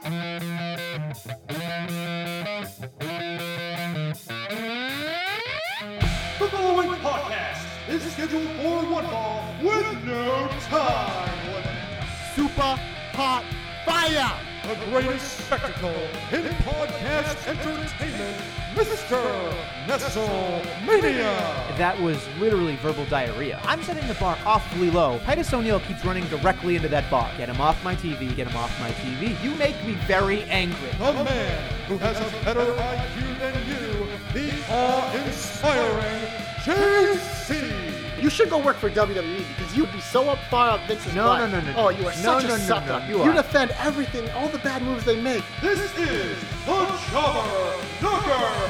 The following podcast is scheduled for one fall with no time limit. Super hot fire! The greatest spectacle in podcast entertainment, Mr. Nestlemania. That was literally verbal diarrhea. I'm setting the bar awfully low. Titus O'Neil keeps running directly into that bar. Get him off my TV, get him off my TV. You make me very angry. The man who has a better IQ than you, the awe-inspiring JC. You should go work for WWE because you'd be so up far up Vince's butt. No. Oh, you are such a sucker. You You are. defend everything, all the bad moves they make. This is the Jobber Knocker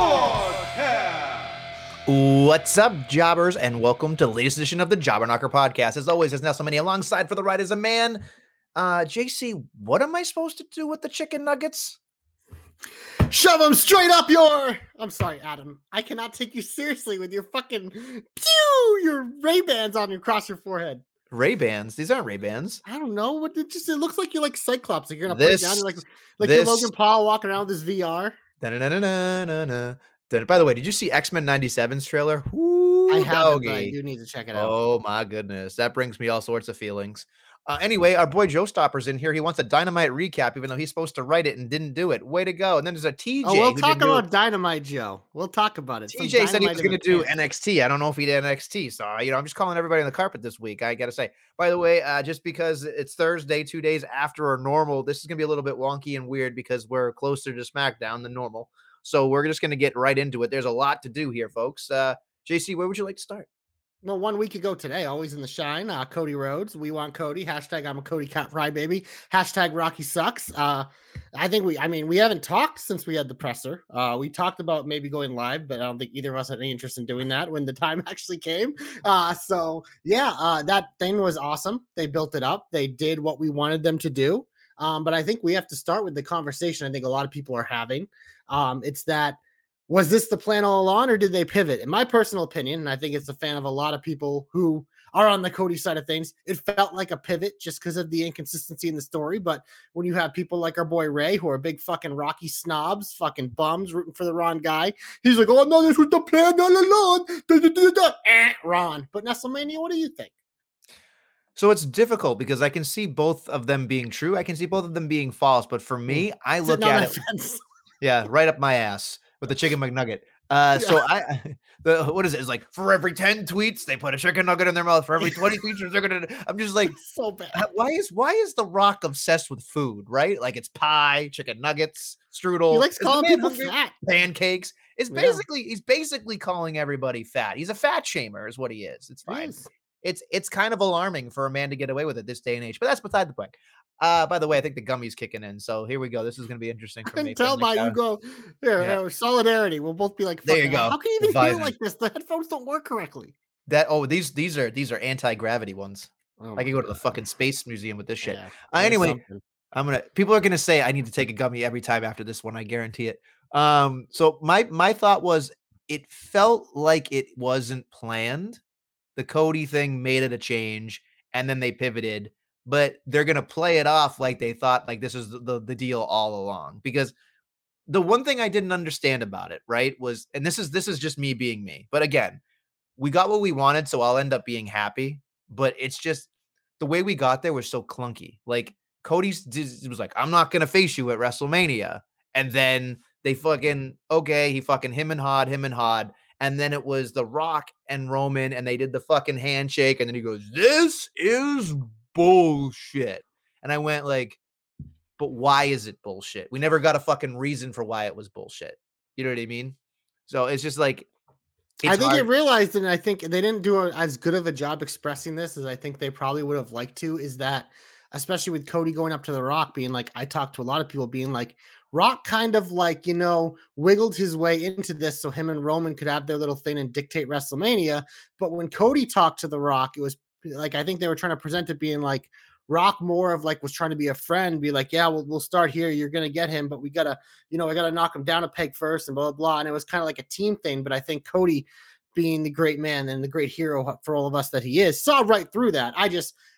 Podcast. What's up, jobbers, and welcome to the latest edition of the Jobber Knocker Podcast. As always, it's Nestlemania alongside for the ride is a man. JC, what am I supposed to do with the chicken nuggets? Shove them straight up your... I'm sorry, Adam. I cannot take you seriously with your fucking... your Ray-Bans on across your forehead. Ray-Bans? These aren't Ray-Bans. I don't know. What it looks like you're like Cyclops. Like you're gonna This- put it down. You're like you're Logan Paul walking around with his VR. Da-na-na-na-na-na. By the way, did you see X-Men 97's trailer? Ooh, I haven't, but I doggy. do need to check it out. Oh my goodness, that brings me all sorts of feelings. Anyway, our boy Joe Stopper's in here. He wants a Dynamite recap, even though he's supposed to write it and didn't do it. Way to go! And then there's a TJ. We'll who talk didn't do it. about Dynamite, Joe. We'll talk about it. Some TJ said he Dynamite was in going the to do pants. NXT. I don't know if he did NXT. So, I'm just calling everybody on the carpet this week. I got to say, by the way, just because it's Thursday, 2 days after our normal, this is going to be a little bit wonky and weird because we're closer to SmackDown than normal. So we're just going to get right into it. There's a lot to do here, folks. JC, where would you like to start? Well, 1 week ago today, always in the shine, Cody Rhodes. We want Cody. Hashtag I'm a Cody Cat Fry baby. Hashtag Rocky sucks. I think we haven't talked since we had the presser. We talked about maybe going live, but I don't think either of us had any interest in doing that when the time actually came. That thing was awesome. They built it up. They did what we wanted them to do. But I think we have to start with the conversation I think a lot of people are having. It's that, was this the plan all along or did they pivot? In my personal opinion, and I think it's a fan of a lot of people who are on the Cody side of things, it felt like a pivot just because of the inconsistency in the story. But when you have people like our boy Ray, who are big fucking Rocky snobs, fucking bums rooting for the wrong guy, he's like, oh no, this was the plan all along. Ron. But Nestlemania, what do you think? So it's difficult because I can see both of them being true. I can see both of them being false. But for me, I look Sitting on at a it. fence. Yeah, right up my ass with the chicken McNugget. So what is it? It's like for every 10 tweets, they put a chicken nugget in their mouth. For every 20 tweets, they're gonna. I'm just like, So bad. why is The Rock obsessed with food? Right? Like it's pie, chicken nuggets, strudel. He likes Is the calling man people hungry? fat. Pancakes. He's Yeah. basically calling everybody fat. He's a fat shamer, is what he is. It's fine. Yes. It's kind of alarming for a man to get away with it this day and age, but that's beside the point. By the way, I think the gummy's kicking in, so here we go. This is going to be interesting I for me. can tell by you go, solidarity. We'll both be like, There you "Fucking go. hell, how can you even Vibing. feel like this? The headphones don't work correctly." These are anti-gravity ones. Oh I can go to the fucking space museum with this shit. Yeah, Anyway, something. people are gonna say I need to take a gummy every time after this one. I guarantee it. So my thought was it felt like it wasn't planned. The Cody thing made it a change, and then they pivoted, but they're gonna play it off like they thought like this was the deal all along. Because the one thing I didn't understand about it, right, was, and this is just me being me, but again, we got what we wanted, so I'll end up being happy. But it's just the way we got there was so clunky. Like was like, I'm not gonna face you at WrestleMania, and then they him and Hod. And then it was The Rock and Roman, and they did the fucking handshake. And then he goes, "This is bullshit." And I went like, but why is it bullshit? We never got a fucking reason for why it was bullshit. You know what I mean? So it's just like, I think hard. it realized, and I think they didn't do as good of a job expressing this as I think they probably would have liked to, is that, especially with Cody going up to The Rock, being like, I talked to a lot of people being like, Rock kind of like, wiggled his way into this so him and Roman could have their little thing and dictate WrestleMania. But when Cody talked to The Rock, it was like, I think they were trying to present it being like Rock more of like was trying to be a friend, be like, yeah, we'll start here. You're going to get him, but we got to, we got to knock him down a peg first and blah, blah, blah. And it was kind of like a team thing. But I think Cody, being the great man and the great hero for all of us that he is, saw right through that.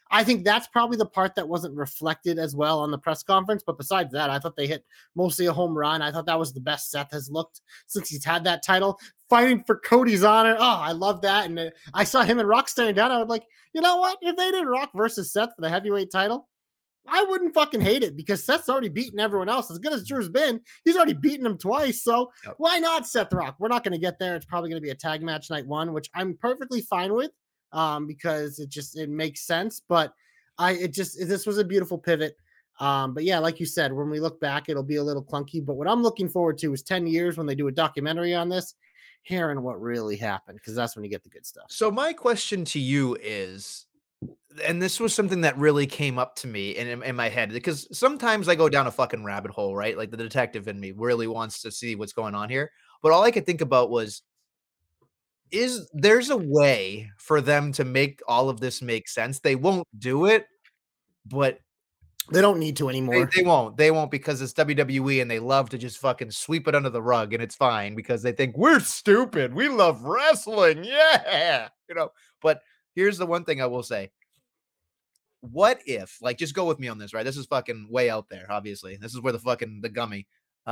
I think that's probably the part that wasn't reflected as well on the press conference. But besides that, I thought they hit mostly a home run. I thought that was the best Seth has looked since he's had that title, fighting for Cody's honor. Oh, I love that. And I saw him and Rock staring down. I was like, you know what? If they did Rock versus Seth for the heavyweight title, I wouldn't fucking hate it because Seth's already beaten everyone else. As good as Drew's been, he's already beaten him twice. So why not Seth Rock? We're not going to get there. It's probably going to be a tag match night one, which I'm perfectly fine with because it makes sense. But this was a beautiful pivot. But yeah, like you said, when we look back, it'll be a little clunky. But what I'm looking forward to is 10 years when they do a documentary on this, hearing what really happened, because that's when you get the good stuff. So my question to you is, and this was something that really came up to me in my head, because sometimes I go down a fucking rabbit hole, right? Like the detective in me really wants to see what's going on here. But all I could think about was, there's a way for them to make all of this make sense? They won't do it, but they don't need to anymore. They won't because it's WWE and they love to just fucking sweep it under the rug, and it's fine because they think we're stupid. We love wrestling. Yeah. But here's the one thing I will say. What if, like, just go with me on this, right? This is fucking way out there, obviously. This is where the gummy.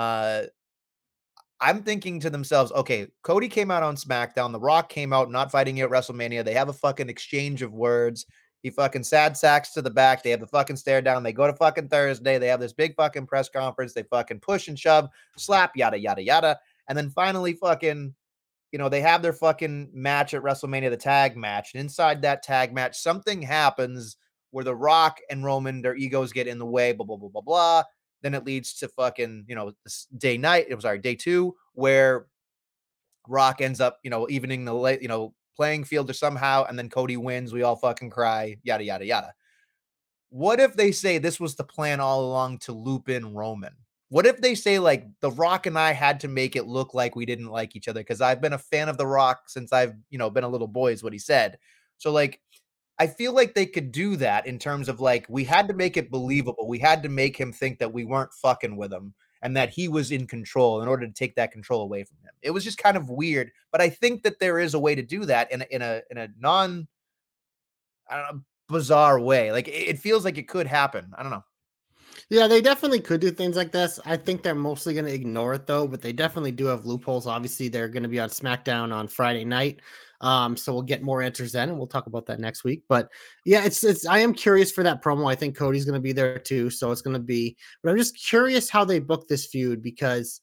I'm thinking to themselves, okay, Cody came out on SmackDown. The Rock came out not fighting at WrestleMania. They have a fucking exchange of words. He fucking sad sacks to the back. They have the fucking stare down. They go to fucking Thursday. They have this big fucking press conference. They fucking push and shove, slap, yada, yada, yada. And then finally fucking, they have their fucking match at WrestleMania, the tag match. And inside that tag match, something happens where The Rock and Roman, their egos get in the way, blah, blah, blah, blah, blah. Then it leads to fucking, day 2, where Rock ends up, evening the late, playing field or somehow, and then Cody wins. We all fucking cry, yada, yada, yada. What if they say this was the plan all along to loop in Roman? What if they say, like, The Rock and I had to make it look like we didn't like each other because I've been a fan of The Rock since I've, been a little boy, is what he said. So, like, I feel like they could do that in terms of, like, we had to make it believable. We had to make him think that we weren't fucking with him and that he was in control in order to take that control away from him. It was just kind of weird, but I think that there is a way to do that in a non, bizarre way. Like, it feels like it could happen. I don't know. Yeah, they definitely could do things like this. I think they're mostly going to ignore it, though, but they definitely do have loopholes. Obviously, they're going to be on SmackDown on Friday night. So we'll get more answers then, and we'll talk about that next week. But yeah, I am curious for that promo. I think Cody's going to be there too. So it's going to be, but I'm just curious how they book this feud because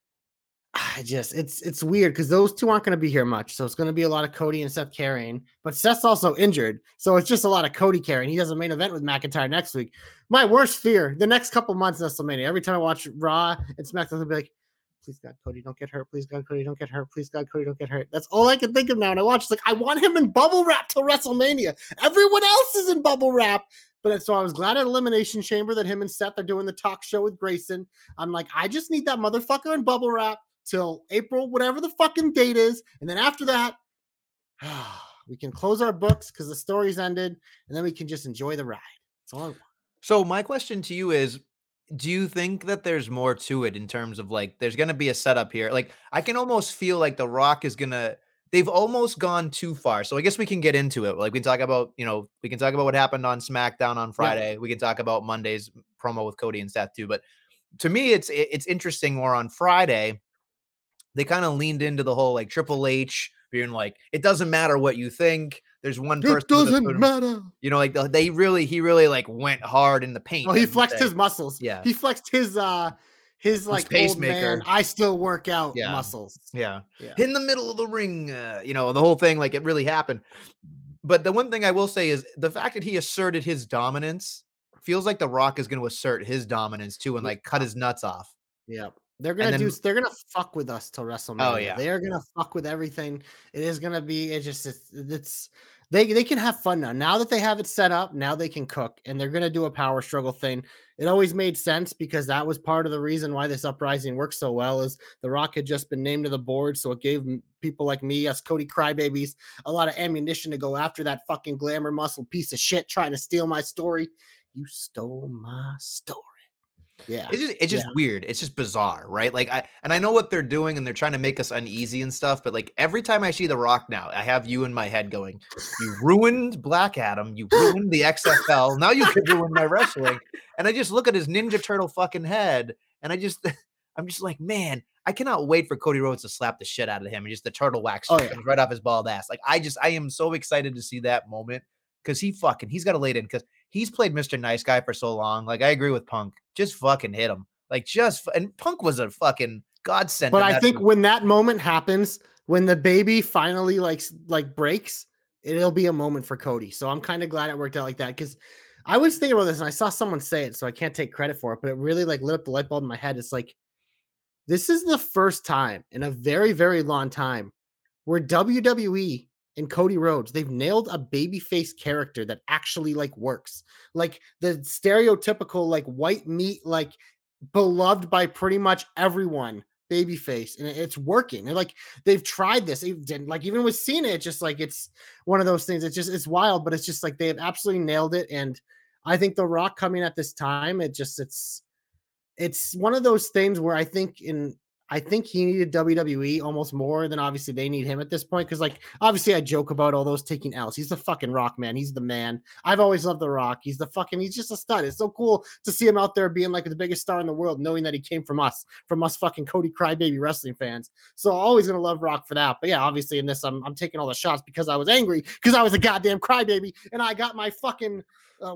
it's weird because those two aren't going to be here much. So it's going to be a lot of Cody and Seth carrying, but Seth's also injured. So it's just a lot of Cody carrying. He has a main event with McIntyre next week. My worst fear, the next couple months, WrestleMania, every time I watch Raw and SmackDown, I'll be like, please God, Cody, don't get hurt. Please God, Cody, don't get hurt. Please God, Cody, don't get hurt. That's all I can think of now. And I watch, it's like, I want him in bubble wrap till WrestleMania. Everyone else is in bubble wrap. But so I was glad at Elimination Chamber that him and Seth are doing the talk show with Grayson. I'm like, I just need that motherfucker in bubble wrap till April, whatever the fucking date is. And then after that, we can close our books because the story's ended. And then we can just enjoy the ride. That's all I want. So my question to you is, do you think that there's more to it in terms of, like, there's going to be a setup here? Like, I can almost feel like The Rock is going to, they've almost gone too far. So I guess we can get into it. Like, we can talk about, we can talk about what happened on SmackDown on Friday. Yeah. We can talk about Monday's promo with Cody and Seth too. But to me, it's interesting more on Friday. They kind of leaned into the whole, like, Triple H being like, it doesn't matter what you think. There's one person. It doesn't matter. Like, he really like went hard in the paint. Well, he flexed his muscles. Yeah. He flexed his like pacemaker. Old man, I still work out muscles. Yeah. In the middle of the ring, the whole thing, like, it really happened. But the one thing I will say is the fact that he asserted his dominance feels like The Rock is going to assert his dominance too and, like, cut his nuts off. Yeah. They're gonna fuck with us till WrestleMania. Oh yeah, they are gonna fuck with everything. It is gonna be. They can have fun now. Now that they have it set up, now they can cook, and they're gonna do a power struggle thing. It always made sense because that was part of the reason why this uprising worked so well. Is The Rock had just been named to the board, so it gave people like me, us Cody crybabies, a lot of ammunition to go after that fucking glamour muscle piece of shit trying to steal my story. You stole my story. Yeah. It's just weird. It's just bizarre, right? Like I know what they're doing and they're trying to make us uneasy and stuff, but like every time I see The Rock now, I have you in my head going, you ruined Black Adam, you ruined the XFL, now you could ruin my wrestling. And I just look at his Ninja Turtle fucking head and I'm just like, man, I cannot wait for Cody Rhodes to slap the shit out of him and just the turtle wax comes right off his bald ass. Like I am so excited to see that moment because he's got to lay it in because he's played Mr. Nice Guy for so long. Like I agree with Punk. Just fucking hit him. Like and Punk was a fucking godsend. But I think when that moment happens, when the baby finally like breaks, it'll be a moment for Cody. So I'm kind of glad it worked out like that because I was thinking about this and I saw someone say it, so I can't take credit for it, but it really like lit up the light bulb in my head. It's like, this is the first time in a very, very long time where WWE and Cody Rhodes, they've nailed a babyface character that actually like works. Like the stereotypical like white meat, like beloved by pretty much everyone babyface, and it's working. And like they've tried this, like even with Cena, it's just like it's one of those things. It's wild, but it's just like they have absolutely nailed it. And I think The Rock coming at this time, it's one of those things where I think he needed WWE almost more than obviously they need him at this point. Cause like, obviously I joke about all those taking L's. He's the fucking Rock, man. He's the man. I've always loved The Rock. He's just a stud. It's so cool to see him out there being like the biggest star in the world, knowing that he came from us fucking Cody Crybaby wrestling fans. So always going to love Rock for that. But yeah, obviously in this, I'm taking all the shots because I was angry because I was a goddamn crybaby and I got my fucking,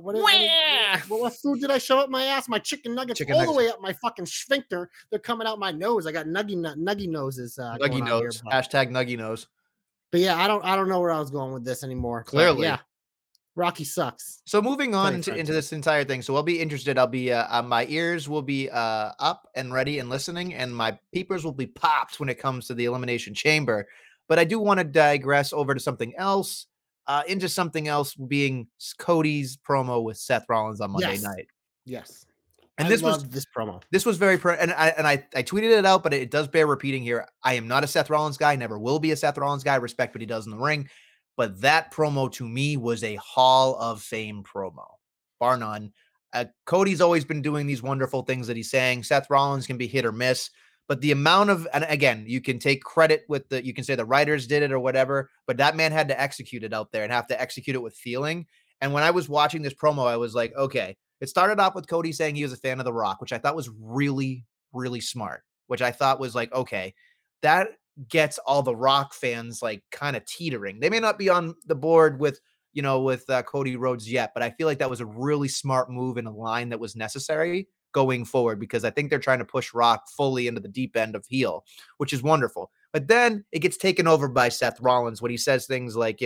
what food did I shove up my ass? My chicken nuggets the way up my fucking sphincter. They're coming out my nose. I got nuggy noses. Nuggy nose. Hashtag nuggy nose. But yeah, I don't know where I was going with this anymore. Clearly, yeah. Rocky sucks. So moving on into this entire thing. So I'll be interested. I'll be my ears will be up and ready and listening, and my peepers will be popped when it comes to the Elimination Chamber. But I do want to digress over to something else. Into something else being Cody's promo with Seth Rollins on Monday night. Yes. And this promo. This was very and I tweeted it out, but it does bear repeating here. I am not a Seth Rollins guy, never will be a Seth Rollins guy. Respect what he does in the ring. But that promo to me was a Hall of Fame promo, bar none. Cody's always been doing these wonderful things that he's saying. Seth Rollins can be hit or miss. But the amount of, and again, you can take credit you can say the writers did it or whatever, but that man had to execute it out there and have to execute it with feeling. And when I was watching this promo, I was like, okay, it started off with Cody saying he was a fan of The Rock, which I thought was really, really smart, which I thought was like, okay, that gets all the Rock fans like kind of teetering. They may not be on the board with Cody Rhodes yet, but I feel like that was a really smart move in a line that was necessary going forward, because I think they're trying to push Rock fully into the deep end of heel, which is wonderful. But then it gets taken over by Seth Rollins when he says things like,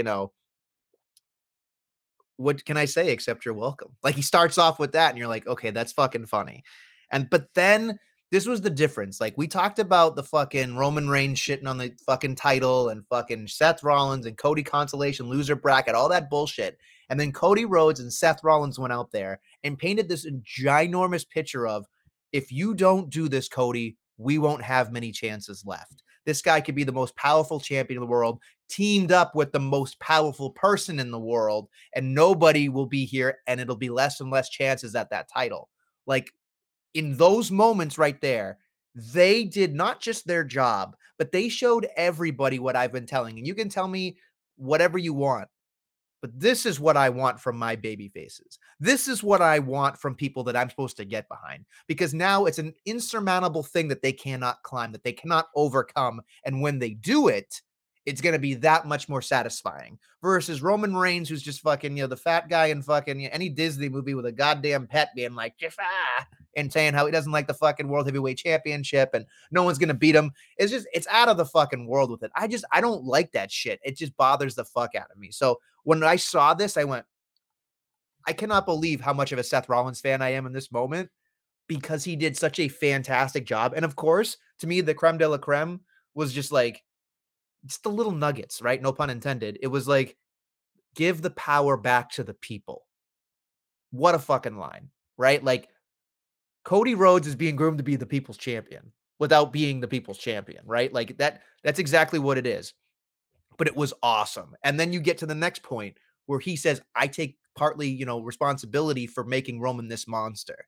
what can I say except you're welcome? Like he starts off with that and you're like, okay, that's fucking funny. But then this was the difference. Like we talked about the fucking Roman Reigns shitting on the fucking title and fucking Seth Rollins and Cody consolation loser bracket, all that bullshit. And then Cody Rhodes and Seth Rollins went out there and painted this ginormous picture of, if you don't do this, Cody, we won't have many chances left. This guy could be the most powerful champion in the world, teamed up with the most powerful person in the world, and nobody will be here, and it'll be less and less chances at that title. Like, in those moments right there, they did not just their job, but they showed everybody what I've been telling. And you can tell me whatever you want, but this is what I want from my baby faces. This is what I want from people that I'm supposed to get behind, because now it's an insurmountable thing that they cannot climb, that they cannot overcome. And when they do it, it's going to be that much more satisfying versus Roman Reigns, who's just fucking, the fat guy in fucking any Disney movie with a goddamn pet being like, and saying how he doesn't like the fucking World Heavyweight Championship and no one's going to beat him. It's out of the fucking world with it. I don't like that shit. It just bothers the fuck out of me. So when I saw this, I went, I cannot believe how much of a Seth Rollins fan I am in this moment, because he did such a fantastic job. And of course, to me, the creme de la creme was just like, just the little nuggets, right? No pun intended. It was like, give the power back to the people. What a fucking line, right? Like, Cody Rhodes is being groomed to be the people's champion without being the people's champion, right? Like that's exactly what it is. But it was awesome. And then you get to the next point where he says, I take partly, responsibility for making Roman this monster.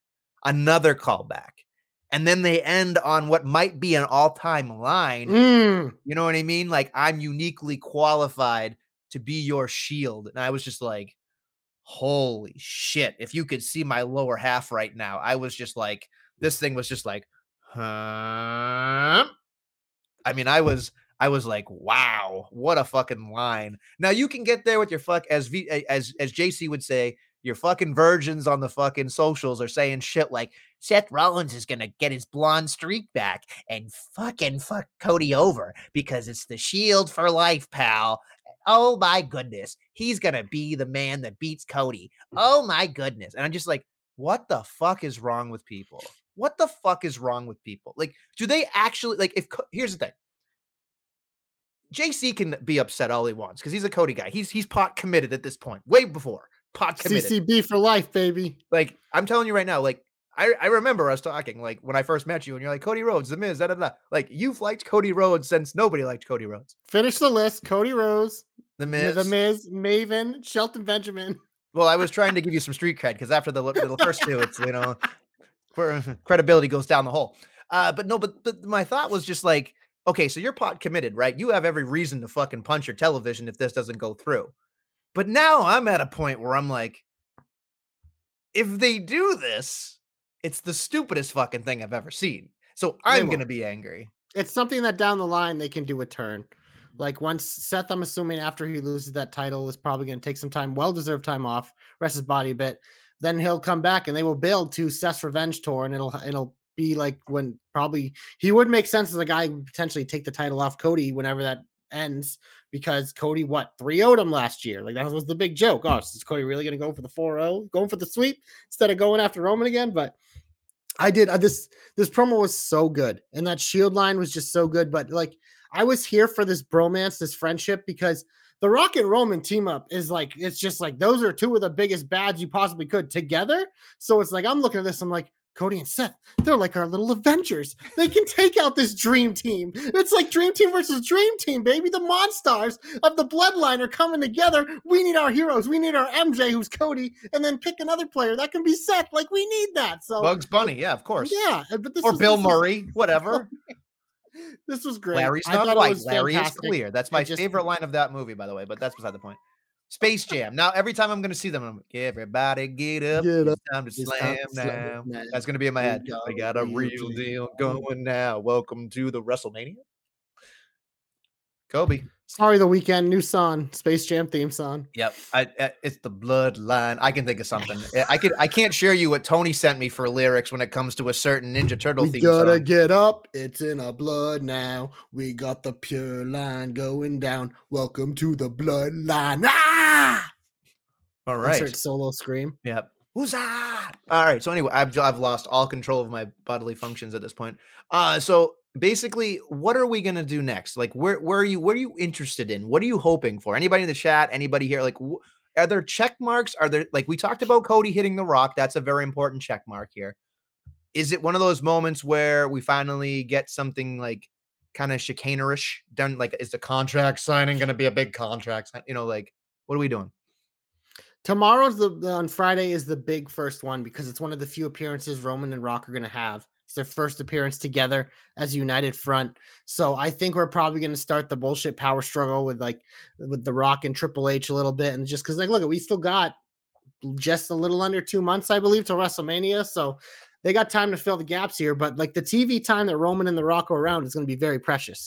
another callback. And then they end on what might be an all-time line. Mm. You know what I mean? Like, I'm uniquely qualified to be your shield. And I was just like, holy shit. If you could see my lower half right now, I was just like, this thing was just like, huh? I mean, I was like, wow, what a fucking line. Now you can get there with your as JC would say, your fucking virgins on the fucking socials are saying shit like Seth Rollins is gonna get his blonde streak back and fucking fuck Cody over because it's the Shield for life, pal. Oh my goodness, he's gonna be the man that beats Cody. Oh my goodness. And I'm just like, what the fuck is wrong with people? What the fuck is wrong with people? Like, do they actually like here's the thing. JC can be upset all he wants because he's a Cody guy. He's pot committed at this point, way before pot committed. CCB for life, baby. Like, I'm telling you right now, like, I remember us talking, like, when I first met you, and you're like, Cody Rhodes, The Miz, da. Like, you've liked Cody Rhodes since nobody liked Cody Rhodes. Finish the list. Cody Rhodes, The Miz, Maven, Shelton Benjamin. Well, I was trying to give you some street cred because after the first two, it's, credibility goes down the hole. But my thought was just like, okay, so you're pot committed, right? You have every reason to fucking punch your television if this doesn't go through. But now I'm at a point where I'm like, if they do this, it's the stupidest fucking thing I've ever seen. So I'm going to be angry. It's something that down the line they can do a turn. Like once Seth, I'm assuming after he loses that title, is probably going to take some time, well-deserved time off, rest his body a bit. Then he'll come back and they will build to Seth's Revenge Tour, and it'll be like when probably he would make sense as a guy who would potentially take the title off Cody whenever that ends, because Cody 3-0'd him last year. Like that was the big joke. Oh, is Cody really going to go for the 4-0, going for the sweep instead of going after Roman again? But I did this promo was so good, and that Shield line was just so good. But like I was here for this bromance, this friendship, because the Rock and Roman team up is like, it's just like those are two of the biggest bads you possibly could together. So it's like I'm looking at this, I'm like, Cody and Seth, they're like our little Avengers. They can take out this Dream Team. It's like Dream Team versus Dream Team, baby. The Monstars of the Bloodline are coming together. We need our heroes. We need our MJ, who's Cody, and then pick another player. That can be Seth. Like, we need that. So Bugs Bunny, yeah, of course. Yeah. But or Bill Murray, whatever. This was great. Larry's not white. Larry is clear. That's my favorite line of that movie, by the way, but that's beside the point. Space Jam. Now, every time I'm going to see them, I'm like, everybody get up. It's time to slam now. That's going to be in my head. We got a real deal going now. Welcome to the WrestleMania. Kobe. Sorry, The Weeknd, new song, Space Jam theme song. Yep, it's the Bloodline. I can think of something. I can't share you what Tony sent me for lyrics when it comes to a certain Ninja Turtle theme song. We gotta get up. It's in our blood now. We got the pure line going down. Welcome to the Bloodline. Ah! All right. Insert solo scream. Yep. Huzzah! All right. So anyway, I've lost all control of my bodily functions at this point. So basically, what are we gonna do next? Like, where are you interested in? What are you hoping for? Anybody in the chat? Anybody here? Like, are there check marks? Are there, like, we talked about Cody hitting the Rock? That's a very important check mark here. Is it one of those moments where we finally get something like kind of chicaneerish done? Like, is the contract signing gonna be a big contract? Like, what are we doing? Tomorrow's on Friday is the big first one because it's one of the few appearances Roman and Rock are going to have. It's their first appearance together as a united front. So I think we're probably going to start the bullshit power struggle with the Rock and Triple H a little bit. And just because, like, look, we still got just a little under 2 months, I believe, till WrestleMania. So they got time to fill the gaps here. But like the TV time that Roman and the Rock are around is going to be very precious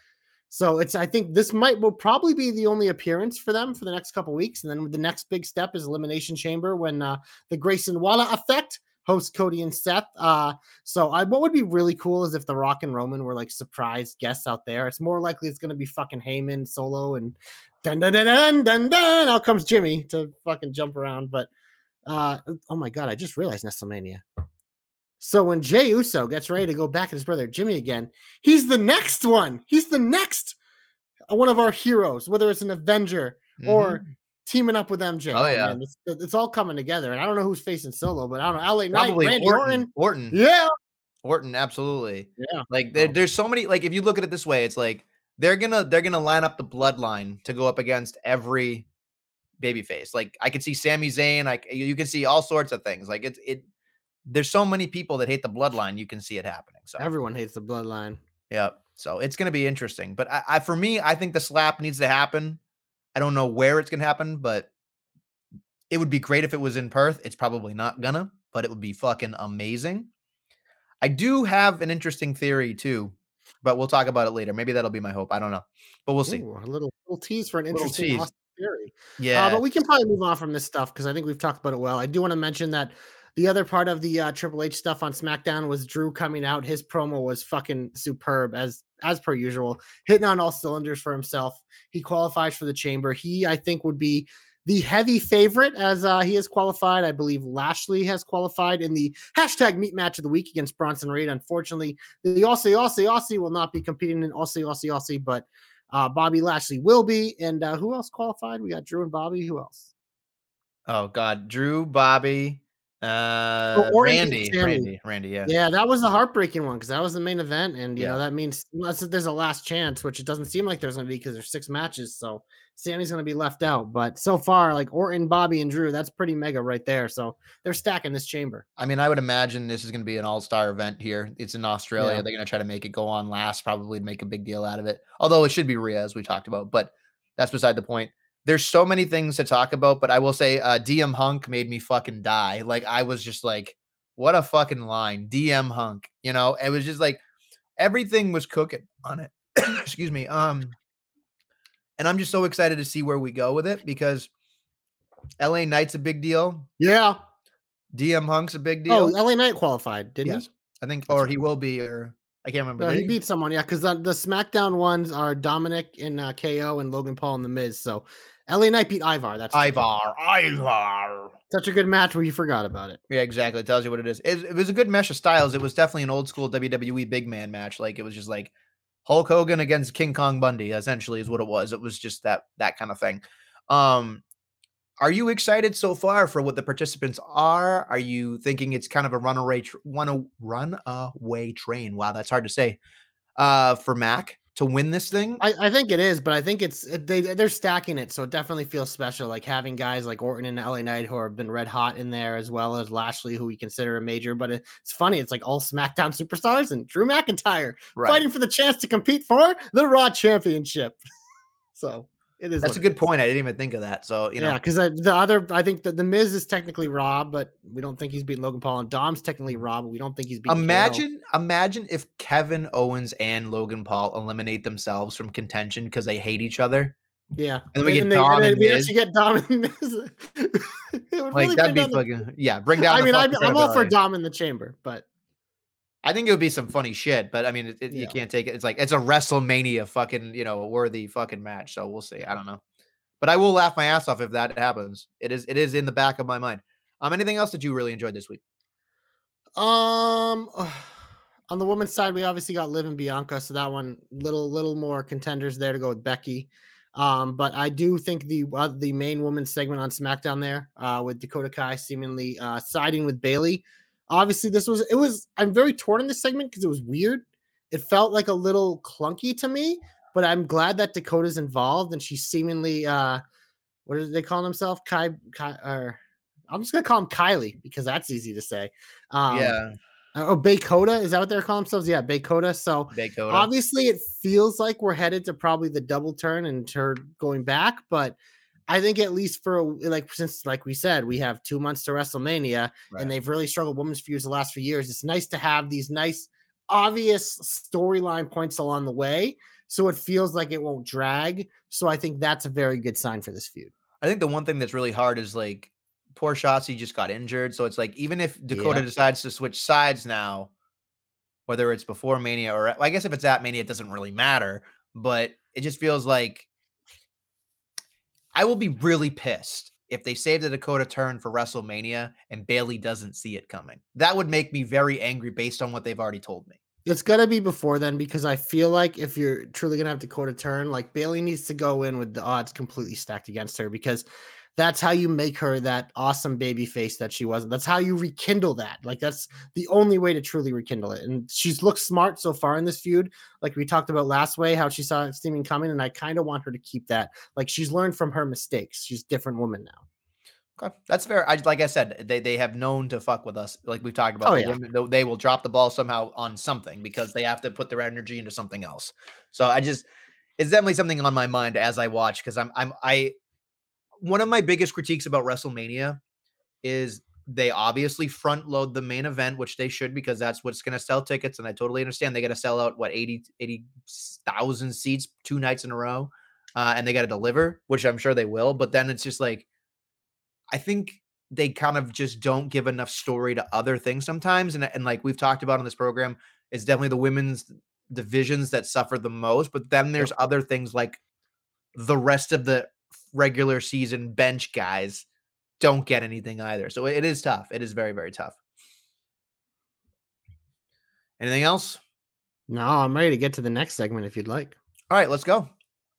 I think this will probably be the only appearance for them for the next couple weeks. And then the next big step is Elimination Chamber when the Grayson Waller effect hosts Cody and Seth. What would be really cool is if the Rock and Roman were like surprise guests out there. It's more likely it's going to be fucking Heyman, Solo, and dun dun dun dun dun dun. Out comes Jimmy to fucking jump around. But oh my God, I just realized WrestleMania. So when Jey Uso gets ready to go back at his brother Jimmy again, he's the next one. He's the next one of our heroes, whether it's an Avenger or teaming up with MJ. Oh, yeah. Man, it's all coming together. And I don't know who's facing Solo, but I don't know. LA Knight, Probably Randy Orton. Yeah. Orton, absolutely. Yeah. Like there's so many, like if you look at it this way, it's like they're gonna line up the Bloodline to go up against every babyface. Like I could see Sami Zayn, you can see all sorts of things. Like there's so many people that hate the bloodline, you can see it happening. So Everyone hates the bloodline. yeah. So it's going to be interesting. But I for me, I think the slap needs to happen. I don't know where it's going to happen, but it would be great if it was in Perth. It's probably not gonna, but it would be fucking amazing. I do have an interesting theory too, but we'll talk about it later. Maybe that'll be my hope. I don't know, but we'll see. Ooh, a little tease for an Little interesting tease. Austin theory. Yeah. But we can probably move on from this stuff because I think we've talked about it well. I do want to mention that the other part of the Triple H stuff on SmackDown was Drew coming out. His promo was fucking superb as per usual, hitting on all cylinders for himself. He qualifies for the Chamber. He, I think, would be the heavy favorite as he has qualified. I believe Lashley has qualified in the hashtag meat match of the week against Bronson Reed. Unfortunately, the Aussie will not be competing in Aussie, but Bobby Lashley will be. And who else qualified? We got Drew and Bobby. Who else? Oh God, Drew, Bobby, Randy, yeah. Yeah, that was the heartbreaking one because that was the main event, and you Yeah. know that means unless there's a last chance, which it doesn't seem like there's going to be because there's 6 matches, so Sammy's going to be left out. But so far, like Orton, Bobby, and Drew, that's pretty mega right there. So they're stacking this chamber. I mean, I would imagine this is going to be an all-star event here. It's in Australia. Yeah. They're going to try to make it go on last, probably make a big deal out of it. Although it should be Rhea, as we talked about, but that's beside the point. There's so many things to talk about, but I will say DM Hunk made me fucking die. Like, I was just like, what a fucking line. DM Hunk, you know, it was just like everything was cooking on it. Excuse me. And I'm just so excited to see where we go with it because LA Knight's a big deal. Yeah. DM Hunk's a big Oh, deal. LA Knight qualified, didn't Yes. he? I think, That's or he will be, or I can't remember. No, Did he beat someone, yeah, because the SmackDown ones are Dominic in KO and Logan Paul and The Miz. So LA Knight beat Ivar. That's Ivar. such a good match where you forgot about it. Yeah, exactly. It tells you what it is. It was a good mesh of styles. It was definitely an old school WWE big man match. Like, it was just like Hulk Hogan against King Kong Bundy, essentially, is what it was. It was just that kind of thing. Are you excited so far for what the participants are? Are you thinking it's kind of a runaway train? Wow, that's hard to say. For Mac to win this thing? I think it is, but I think they're stacking it, so it definitely feels special. Like having guys like Orton and LA Knight who have been red hot in there, as well as Lashley, who we consider a major. But it's funny, it's like all SmackDown superstars and Drew McIntyre fighting for the chance to compete for the Raw Championship. So it is. That's a good point. I didn't even think of that. So yeah, because I think that the Miz is technically Raw, but we don't think he's beating Logan Paul, and Dom's technically Raw, but we don't think he's beating. Imagine if Kevin Owens and Logan Paul eliminate themselves from contention because they hate each other. Yeah, and then we get Dom and Miz. Actually get Dom and Miz. Like that'd be fucking bring down. I mean, I'm all for Dom in the chamber, but I think it would be some funny shit, but I mean, you can't take it. It's like, it's a WrestleMania fucking, a worthy fucking match. So we'll see. I don't know, but I will laugh my ass off if that happens. It is in the back of my mind. Anything else that you really enjoyed this week? On the women's side, we obviously got Liv and Bianca. So that one, little more contenders there to go with Becky. But I do think the main women's segment on SmackDown there, with Dakota Kai seemingly siding with Bayley. Obviously, I'm very torn in this segment because it was weird. It felt like a little clunky to me, but I'm glad that Dakota's involved and she's seemingly, what do they call themselves? I'm just going to call him Kylie because that's easy to say. Yeah. Oh, Bakota. Is that what they're calling themselves? Yeah, Bakota. So Bakota. Obviously it feels like we're headed to probably the double turn and her going back, but I think at least since like we said, we have 2 months to WrestleMania and they've really struggled women's feuds the last few years. It's nice to have these nice, obvious storyline points along the way. So it feels like it won't drag. So I think that's a very good sign for this feud. I think the one thing that's really hard is like poor Shotzi just got injured. So it's like, even if Dakota decides to switch sides now, whether it's before Mania or I guess if it's at Mania, it doesn't really matter, but it just feels like I will be really pissed if they save the Dakota turn for WrestleMania and Bayley doesn't see it coming. That would make me very angry based on what they've already told me. It's going to be before then because I feel like if you're truly going to have Dakota turn, like Bayley needs to go in with the odds completely stacked against her because that's how you make her that awesome baby face that she wasn't. That's how you rekindle that. Like that's the only way to truly rekindle it. And she's looked smart so far in this feud. Like we talked about last way, how she saw it steaming coming. And I kind of want her to keep that. Like she's learned from her mistakes. She's a different woman now. Okay, that's fair. Like I said, they have known to fuck with us. Like we've talked about, Oh, the yeah. women, they will drop the ball somehow on something because they have to put their energy into something else. So it's definitely something on my mind as I watch because I one of my biggest critiques about WrestleMania is they obviously front load the main event, which they should because that's what's going to sell tickets. And I totally understand they got to sell out 80,000 seats 2 nights in a row, and they got to deliver, which I'm sure they will. But then it's just like, I think they kind of just don't give enough story to other things sometimes. And like we've talked about on this program, it's definitely the women's divisions that suffer the most. But then there's other things like the rest of the regular season bench guys don't get anything either. So it is tough. It is very, very tough. Anything else? No, I'm ready to get to the next segment if you'd like. All right, let's go.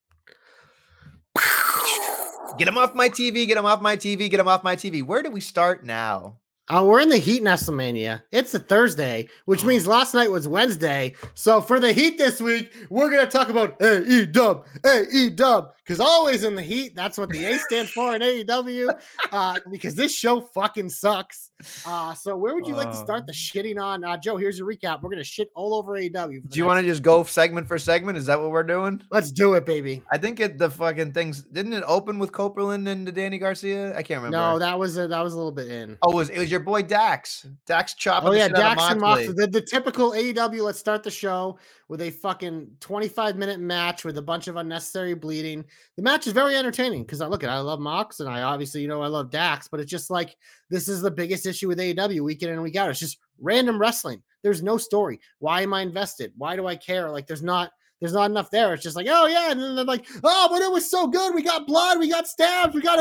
Get him off my TV. Get him off my TV. Get him off my TV. Where do we start now? We're in the Heat WrestleMania. It's a Thursday, which means last night was Wednesday. So for the Heat this week, we're going to talk about AEW, because always in the Heat, that's what the A stands for in AEW, because this show fucking sucks. So where would you like to start the shitting on? Joe, here's your recap. We're going to shit all over AEW. Do you want to just go segment for segment? Is that what we're doing? Let's do it, baby. I think the fucking things, didn't it open with Copeland and Danny Garcia? I can't remember. No, that was a little bit in. Oh, it was your boy Dax. Dax chopping. Oh yeah, Dax and Moxley. The typical AEW. Let's start the show with a fucking 25-minute match with a bunch of unnecessary bleeding. The match is very entertaining because I love Mox and I obviously I love Dax, but it's just like this is the biggest issue with AEW week in and week out. It's just random wrestling. There's no story. Why am I invested? Why do I care? Like there's not enough there. It's just like, oh yeah, and then they're like, oh, but it was so good. We got blood. We got stabbed. We got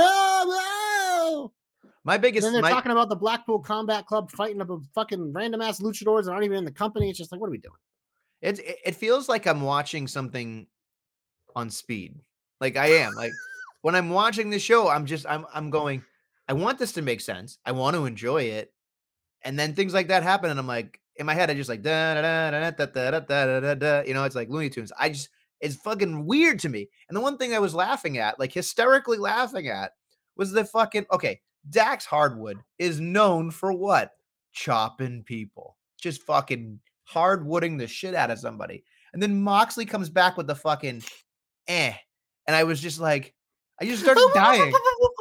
oh. My biggest. And then they're talking about the Blackpool Combat Club fighting up a fucking random ass luchadors that aren't even in the company. It's just like, what are we doing? It feels like I'm watching something on speed. Like I am. Like when I'm watching the show, I'm going, I want this to make sense. I want to enjoy it. And then things like that happen. And I'm like, in my head, I just like, da, da, da, da, da, da, da, da, da, it's like Looney Tunes. It's fucking weird to me. And the one thing I was laughing at, like hysterically laughing at, was the fucking, okay, Dax Hardwood is known for what? Chopping people. Just fucking hardwooding the shit out of somebody. And then Moxley comes back with the fucking And I was just like, I just started dying.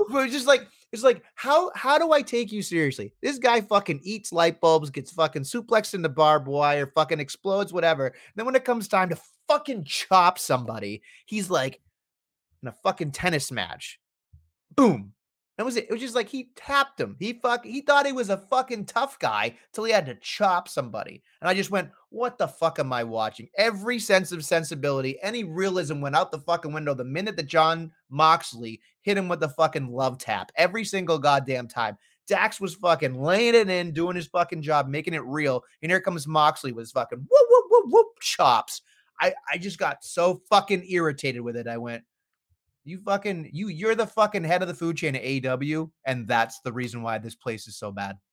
It's like, how do I take you seriously? This guy fucking eats light bulbs, gets fucking suplexed into barbed wire, fucking explodes, whatever. And then when it comes time to fucking chop somebody, he's like in a fucking tennis match. Boom. That was it. It was just like he tapped him. He thought he was a fucking tough guy till he had to chop somebody. And I just went, what the fuck am I watching? Every sense of sensibility, any realism went out the fucking window the minute that John Moxley hit him with the fucking love tap. Every single goddamn time. Dax was fucking laying it in, doing his fucking job, making it real. And here comes Moxley with his fucking whoop, whoop, whoop, whoop chops. I just got so fucking irritated with it. I went, you're the fucking head of the food chain at AEW, and that's the reason why this place is so bad.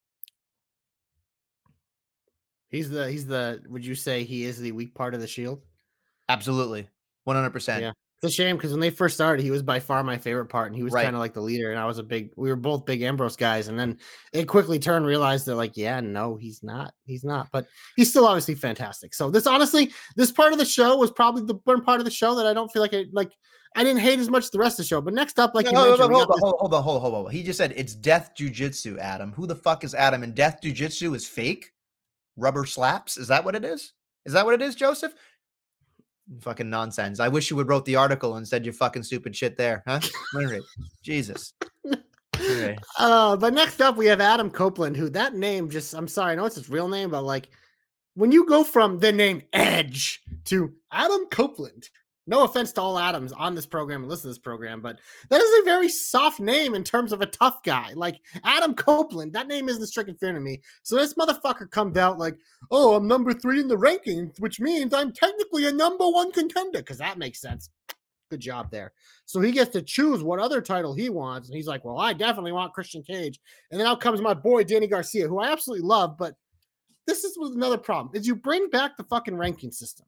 He's the would you say he is the weak part of the Shield? Absolutely. 100%. Yeah. It's a shame because when they first started, he was by far my favorite part, and he was kind of like the leader, and we were both big Ambrose guys, and then it quickly realized that like, yeah, no, he's not, but he's still obviously fantastic. So this part of the show was probably the one part of the show that I don't feel like I didn't hate as much as the rest of the show, but next up, like hold on. He just said it's Death Jiu-Jitsu, Adam. Who the fuck is Adam? And Death Jiu-Jitsu is fake? Rubber slaps? Is that what it is? Is that what it is, Joseph? Fucking nonsense. I wish you would wrote the article and said your fucking stupid shit there, huh? Jesus. Okay. But next up, we have Adam Copeland, who that name I'm sorry, I know it's his real name, but like when you go from the name Edge to Adam Copeland, no offense to all Adams on this program and listen to this program, but that is a very soft name in terms of a tough guy. Like Adam Copeland, that name isn't striking fear to me. So this motherfucker comes out like, oh, I'm number 3 in the rankings, which means I'm technically a number 1 contender, because that makes sense. Good job there. So he gets to choose what other title he wants. And he's like, well, I definitely want Christian Cage. And then out comes my boy, Danny Garcia, who I absolutely love. But this is another problem, is you bring back the fucking ranking system.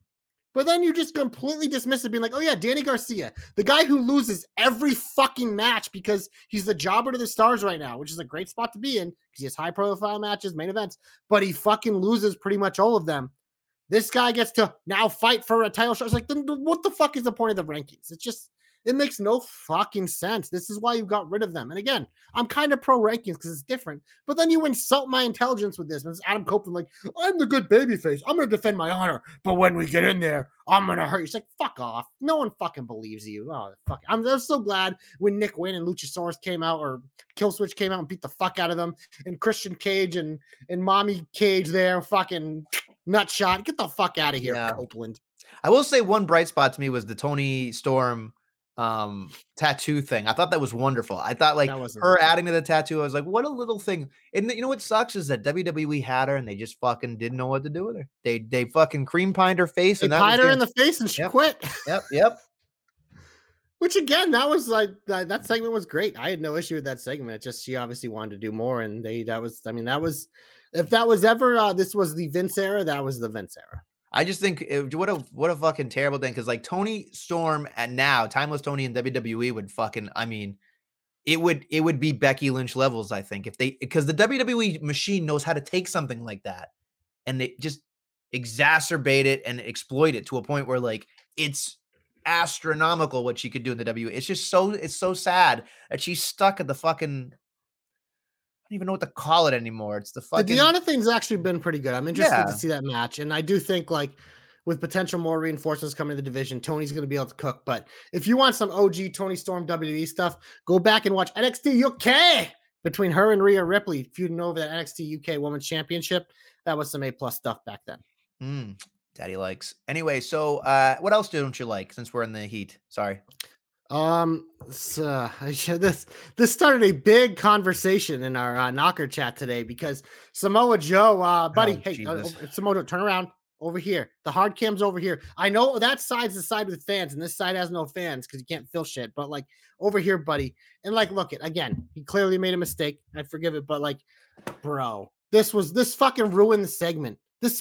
But then you just completely dismiss it, being like, oh yeah, Danny Garcia, the guy who loses every fucking match because he's the jobber to the stars right now, which is a great spot to be in because he has high profile matches, main events, but he fucking loses pretty much all of them. This guy gets to now fight for a title shot. It's like, then what the fuck is the point of the rankings? It makes no fucking sense. This is why you got rid of them. And again, I'm kind of pro rankings because it's different. But then you insult my intelligence with this. And it's Adam Copeland like, I'm the good babyface. I'm going to defend my honor. But when we get in there, I'm going to hurt you. It's like, fuck off. No one fucking believes you. Oh, fuck. I'm so glad when Nick Wayne and Luchasaurus came out or Killswitch came out and beat the fuck out of them. And Christian Cage and Mommy Cage there fucking nutshot. Get the fuck out of here, Copeland. I will say one bright spot to me was the Toni Storm tattoo thing. I thought that was wonderful. I thought like her adding to the tattoo, I was like, what a little thing. And you know what sucks is that WWE had her and they just fucking didn't know what to do with her. They fucking cream pined her face. They pied her in the face and she quit. Yep. Which again, that was like that segment was great. I had no issue with that segment. It's just she obviously wanted to do more, and if that was ever this was the Vince era, that was the Vince era. I just think what a fucking terrible thing, because like Toni Storm and now Timeless Toni in WWE would fucking, I mean, it would be Becky Lynch levels, I think, because the WWE machine knows how to take something like that and they just exacerbate it and exploit it to a point where like it's astronomical what she could do in the WWE. It's so sad that she's stuck at the fucking, I don't even know what to call it anymore. It's the fucking. The Deonna thing's actually been pretty good. I'm interested to see that match, and I do think like with potential more reinforcements coming to the division, Tony's going to be able to cook. But if you want some OG Toni Storm WWE stuff, go back and watch NXT UK between her and Rhea Ripley feuding over that NXT UK Women's Championship. That was some A+ stuff back then. Daddy likes. Anyway, so what else don't you like since we're in the heat? Sorry. So this started a big conversation in our knocker chat today because Samoa Joe, buddy, Samoa Joe, turn around over here. The hard cam's over here. I know that side's the side with fans, and this side has no fans because you can't feel shit. But like over here, buddy, and like look it again. He clearly made a mistake. I forgive it, but like, bro, this fucking ruined the segment. This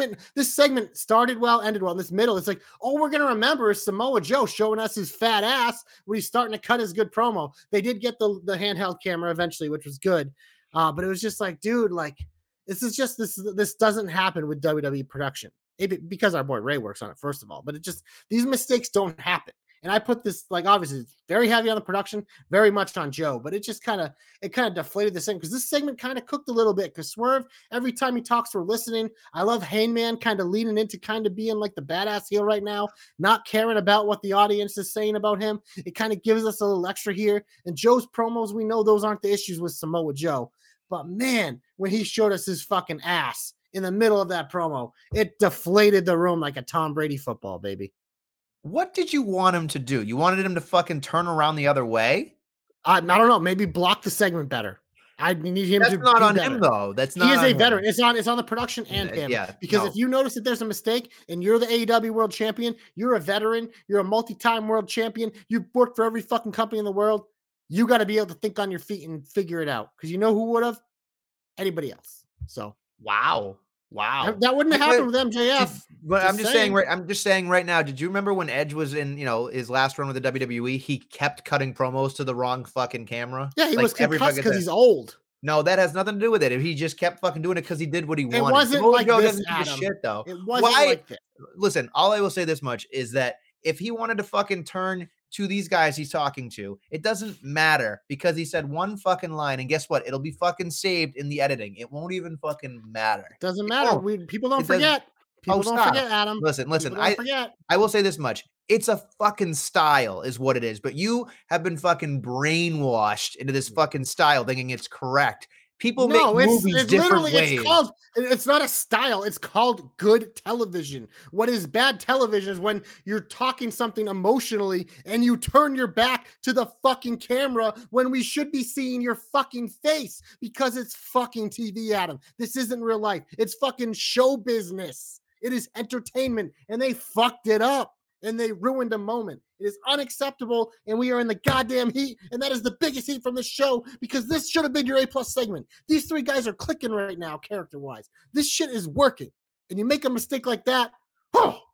segment started well, ended well. In this middle, it's like, all we're going to remember is Samoa Joe showing us his fat ass when he's starting to cut his good promo. They did get the handheld camera eventually, which was good. But it was just like, dude, like, this doesn't happen with WWE production. Because our boy Ray works on it, first of all. But these mistakes don't happen. And I put this, like, obviously, it's very heavy on the production, very much on Joe, but it just kind of deflated the segment because this segment kind of cooked a little bit because Swerve, every time he talks, we're listening. I love Hangman kind of leaning into kind of being like the badass heel right now, not caring about what the audience is saying about him. It kind of gives us a little extra here. And Joe's promos, we know those aren't the issues with Samoa Joe. But man, when he showed us his fucking ass in the middle of that promo, it deflated the room like a Tom Brady football, baby. What did you want him to do? You wanted him to fucking turn around the other way? I don't know. Maybe block the segment better. I need him That's to. That's not on better. Him though. That's not. He is a veteran. It's on the production and him. Yeah. Because if you notice that there's a mistake and you're the AEW World Champion, you're a veteran, you're a multi-time World Champion, you worked for every fucking company in the world. You got to be able to think on your feet and figure it out. Because you know who would have? Anybody else. So wow. That wouldn't have happened with MJF. But I'm just saying right now, did you remember when Edge was in, his last run with the WWE, he kept cutting promos to the wrong fucking camera? Yeah, he was concussed because he's old. No, that has nothing to do with it. He just kept fucking doing it because he did what he wanted. It wasn't like this, Adam. Shit, though. It wasn't like this. Listen, all I will say this much is that if he wanted to fucking turn to these guys he's talking to, it doesn't matter because he said one fucking line, and guess what? It'll be fucking saved in the editing. It won't even fucking matter. Doesn't matter. People don't forget. People don't forget, Adam. Listen. I will say this much. It's a fucking style is what it is, but you have been fucking brainwashed into this fucking style thinking it's correct. People make movies different ways. It's not a style. It's called good television. What is bad television is when you're talking something emotionally and you turn your back to the fucking camera when we should be seeing your fucking face because it's fucking TV, Adam. This isn't real life. It's fucking show business. It is entertainment, and they fucked it up. And they ruined a moment. It is unacceptable, and we are in the goddamn heat, and that is the biggest heat from the show because this should have been your A+ segment. These three guys are clicking right now, character-wise. This shit is working, and you make a mistake like that,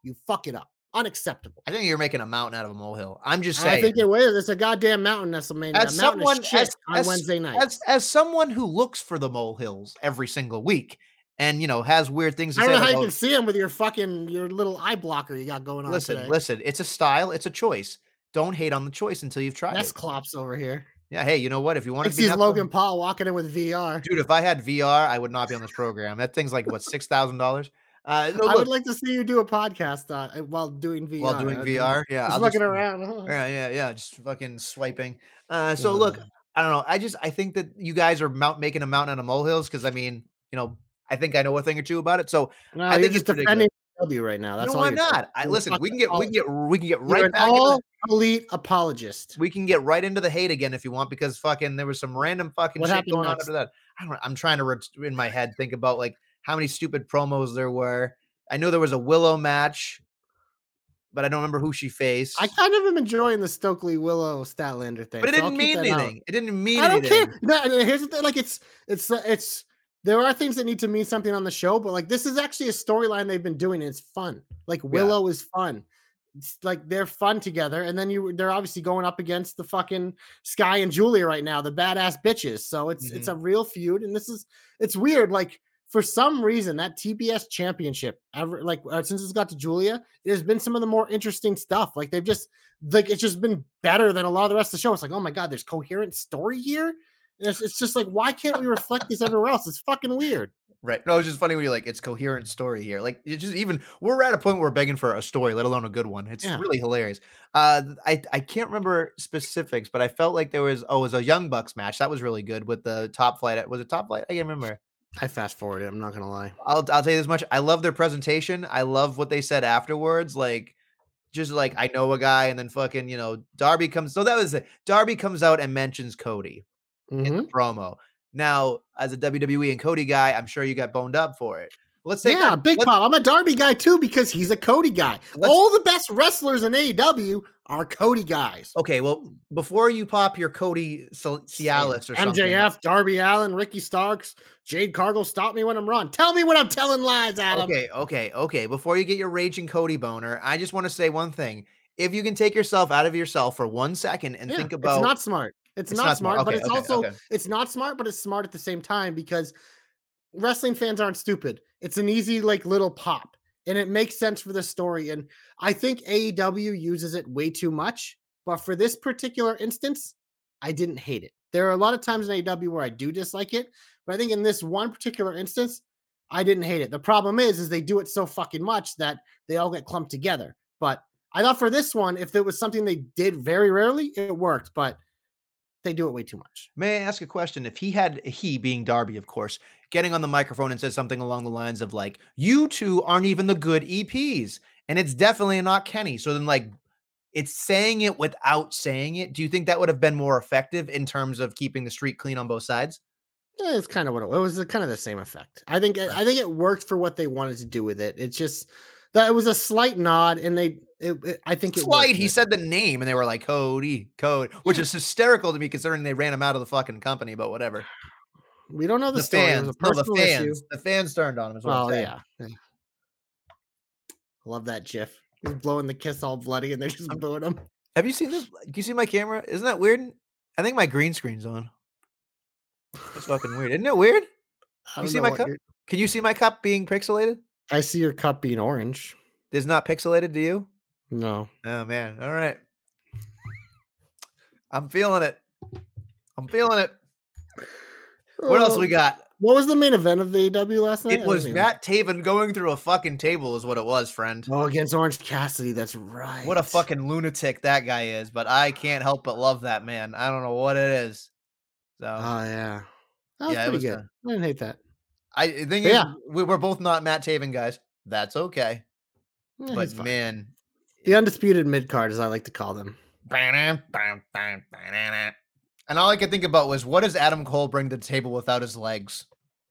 You fuck it up. Unacceptable. I think you're making a mountain out of a molehill. I'm just I saying. think it was. It's a goddamn mountain, WrestleMania. As A mountain someone, of shit on Wednesday night. as someone who looks for the molehills every single week, and has weird things to I say. don't know how you can see them with your little eye blocker you got going on today. Listen. It's a style. It's a choice. Don't hate on the choice until you've tried That's it. Clops over here. Yeah. Hey, you know what? If you want to see Logan Paul walking in with VR, dude. If I had VR, I would not be on this program. That thing's like what, $6,000. No, I would like to see you do a podcast while doing VR. While doing VR, yeah. Just looking around. Yeah. Just fucking swiping. So look, I don't know. I think that you guys are making a mountain out of molehills because I think I know a thing or two about it. So no, I think just it's defending W right now. That's all. I'm not. Listen, we can get right back. All elite apologist. We can get right into the hate again if you want, because fucking there was some random fucking shit going on after that. I'm trying to in my head think about like how many stupid promos there were. I know there was a Willow match, but I don't remember who she faced. I kind of am enjoying the Stokely Willow Statlander thing, but it didn't mean anything. It didn't mean anything. I don't care. No, here's the thing: like it's. There are things that need to mean something on the show, but like this is actually a storyline they've been doing. And it's fun. Like Willow is fun. It's like they're fun together, and then they're obviously going up against the fucking Sky and Julia right now, the badass bitches. So it's a real feud, and it's weird. Like for some reason, that TBS championship, since it's got to Julia, it has been some of the more interesting stuff. Like it's just been better than a lot of the rest of the show. It's like, oh my god, there's coherent story here. It's just like, why can't we reflect this everywhere else? It's fucking weird. Right. No, it's just funny when you're like, it's coherent story here. Like, it's just we're at a point where we're begging for a story, let alone a good one. It's really hilarious. I can't remember specifics, but I felt like there was a Young Bucks match. That was really good with the Top Flight. Was it Top Flight? I can't remember. I fast forwarded. I'm not going to lie. I'll tell you this much. I love their presentation. I love what they said afterwards. Like, just like, I know a guy, and then fucking, Darby comes. So that was it. Darby comes out and mentions Cody. In the promo. Now, as a WWE and Cody guy, I'm sure you got boned up for it. Let's say, big pop. I'm a Darby guy too because he's a Cody guy. All the best wrestlers in AEW are Cody guys. Okay, well, before you pop your Cody Cialis or something, MJF, Darby Allin, Ricky Starks, Jade Cargill, stop me when I'm wrong. Tell me when I'm telling lies, Adam. Okay. Before you get your raging Cody boner, I just want to say one thing. If you can take yourself out of yourself for 1 second and think about, it's not smart. It's not smart, but it's also it's not smart, but it's smart at the same time because wrestling fans aren't stupid. It's an easy little pop, and it makes sense for the story. And I think AEW uses it way too much, but for this particular instance, I didn't hate it. There are a lot of times in AEW where I do dislike it, but I think in this one particular instance, I didn't hate it. The problem is they do it so fucking much that they all get clumped together. But I thought for this one, if it was something they did very rarely, it worked, but they do it way too much. May I ask a question? If he being Darby, of course, getting on the microphone and says something along the lines of like, you two aren't even the good EPs, and it's definitely not Kenny. So then it's saying it without saying it. Do you think that would have been more effective in terms of keeping the street clean on both sides? Yeah, it's kind of what it was. Kind of the same effect. I think it worked for what they wanted to do with it. It's just that it was a slight nod, and I think it slight. He said the name, and they were like Cody, which is hysterical to me considering they ran him out of the fucking company. But whatever. We don't know the story. Fans, the fans turned on him. Yeah. Love that GIF. He's blowing the kiss all bloody, and they're just booing him. Have you seen this? Can you see my camera? Isn't that weird? I think my green screen's on. It's fucking weird. Isn't it weird? Can you see my cup? Can you see my cup being pixelated? I see your cup being orange. It's not pixelated to you? No. Oh, man. All right. I'm feeling it. What else we got? What was the main event of the AEW last night? It was Matt Taven going through a fucking table is what it was, friend. Oh, against Orange Cassidy. That's right. What a fucking lunatic that guy is, but I can't help but love that man. I don't know what it is. So. Oh, yeah. That was pretty good. I didn't hate that. I think we're both not Matt Taven guys. That's okay. Yeah, but man, the undisputed mid card, as I like to call them. And all I could think about was, what does Adam Cole bring to the table without his legs?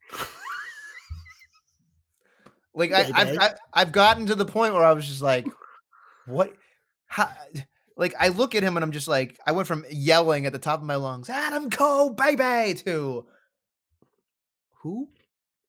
I've gotten to the point where I was just like, what? How? Like, I look at him and I'm just like, I went from yelling at the top of my lungs, Adam Cole, baby, to who?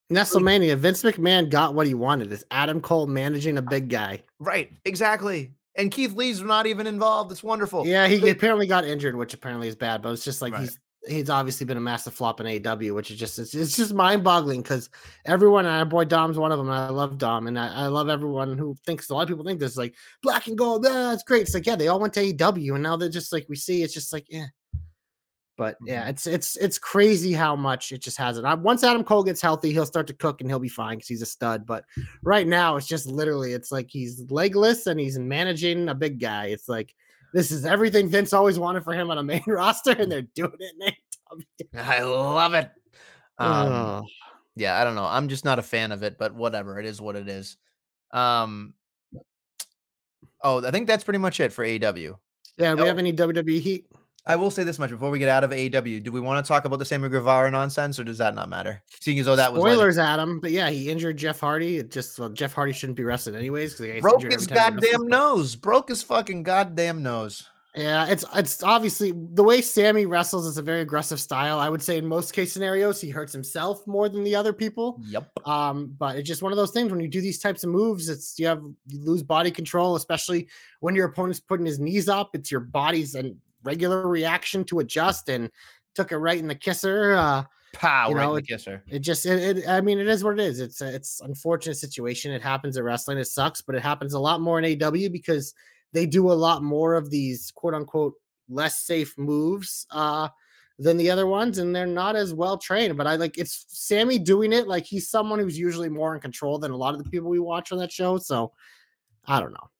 Nestlemania, Vince McMahon got what he wanted. It's Adam Cole managing a big guy. Right, exactly. And Keith Lee's not even involved. It's wonderful. Yeah, he apparently got injured, which apparently is bad, but it's just like Right. he's obviously been a massive flop in AEW, which is just it's just mind-boggling because everyone, and our boy Dom's one of them, and I love Dom, and I love everyone who thinks, a lot of people think this is like black and gold, that's great. It's like, yeah, they all went to AEW, and now they're just like, we see it's just like, yeah. But yeah, it's crazy how much it just has it. Once Adam Cole gets healthy, he'll start to cook and he'll be fine because he's a stud. But right now, it's just literally, it's like he's legless and he's managing a big guy. It's like this is everything Vince always wanted for him on a main roster, and they're doing it in AEW. I love it. Oh. Yeah, I don't know. I'm just not a fan of it, but whatever. It is what it is. I think that's pretty much it for AEW. Yeah, do we have any WWE heat? I will say this much before we get out of AEW. Do we want to talk about the Sammy Guevara nonsense, or does that not matter? Seeing as though that was spoilers, Adam, but yeah, he injured Jeff Hardy. Jeff Hardy shouldn't be wrestling anyways because he broke his goddamn nose. Broke his fucking goddamn nose. Yeah, it's obviously the way Sammy wrestles is a very aggressive style. I would say in most case scenarios, he hurts himself more than the other people. Yep. But it's just one of those things when you do these types of moves, you lose body control, especially when your opponent's putting his knees up. It's your body's and regular reaction to adjust, and took it right in the kisser. Pow, right in the kisser. I mean, it is what it is. It's unfortunate situation. It happens at wrestling. It sucks, but it happens a lot more in AEW because they do a lot more of these quote unquote less safe moves than the other ones, and they're not as well trained. But it's Sammy doing it. Like, he's someone who's usually more in control than a lot of the people we watch on that show. So I don't know.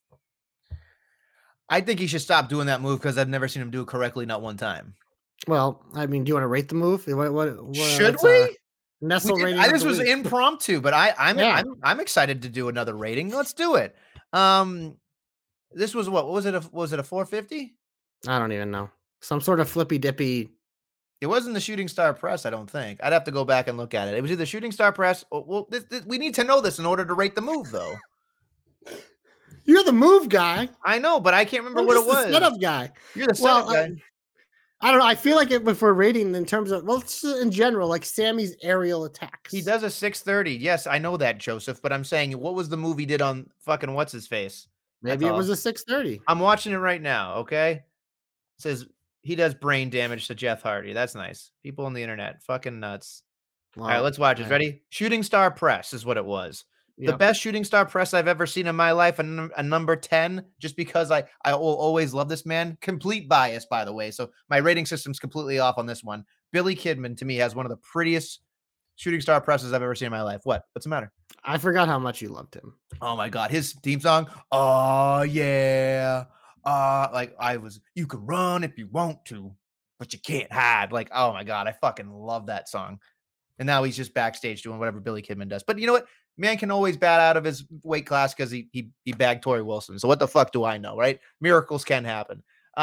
I think he should stop doing that move because I've never seen him do it correctly, not one time. Well, I mean, do you want to rate the move? What should we? Nestle rating. This was impromptu, but I'm excited to do another rating. Let's do it. This was what was it? Was it a 450? I don't even know. Some sort of flippy dippy. It wasn't the Shooting Star Press, I don't think. I'd have to go back and look at it. It was either Shooting Star Press. Well, we need to know this in order to rate the move, though. You're the move guy. I know, but I can't remember what it was. The setup guy. You're the setup guy. I don't know. I feel like if we're rating in terms of, well, in general, like Sammy's aerial attacks. He does a 630. Yes, I know that, Joseph. But I'm saying, what was the move he did on fucking what's his face? Maybe it was a 630. I'm watching it right now. Okay, it says he does brain damage to Jeff Hardy. That's nice. People on the internet, fucking nuts. All right, let's watch it. Ready? Shooting Star Press is what it was. Yep. The best Shooting Star Press I've ever seen in my life, a number 10, just because I will always love this man. Complete bias, by the way. So my rating system's completely off on this one. Billy Kidman, to me, has one of the prettiest Shooting Star Presses I've ever seen in my life. What's the matter? I forgot how much you loved him. Oh, my God. His theme song, oh, yeah. You can run if you want to, but you can't hide. Like, oh, my God. I fucking love that song. And now he's just backstage doing whatever Billy Kidman does. But you know what? Man can always bat out of his weight class because he bagged Tori Wilson. So what the fuck do I know, right? Miracles can happen.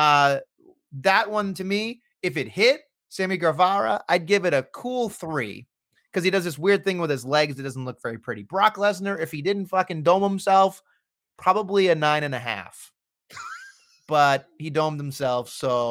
That one, to me, if it hit Sammy Guevara, I'd give it a cool 3 because he does this weird thing with his legs that doesn't look very pretty. Brock Lesnar, if he didn't fucking dome himself, probably a 9.5. But he domed himself,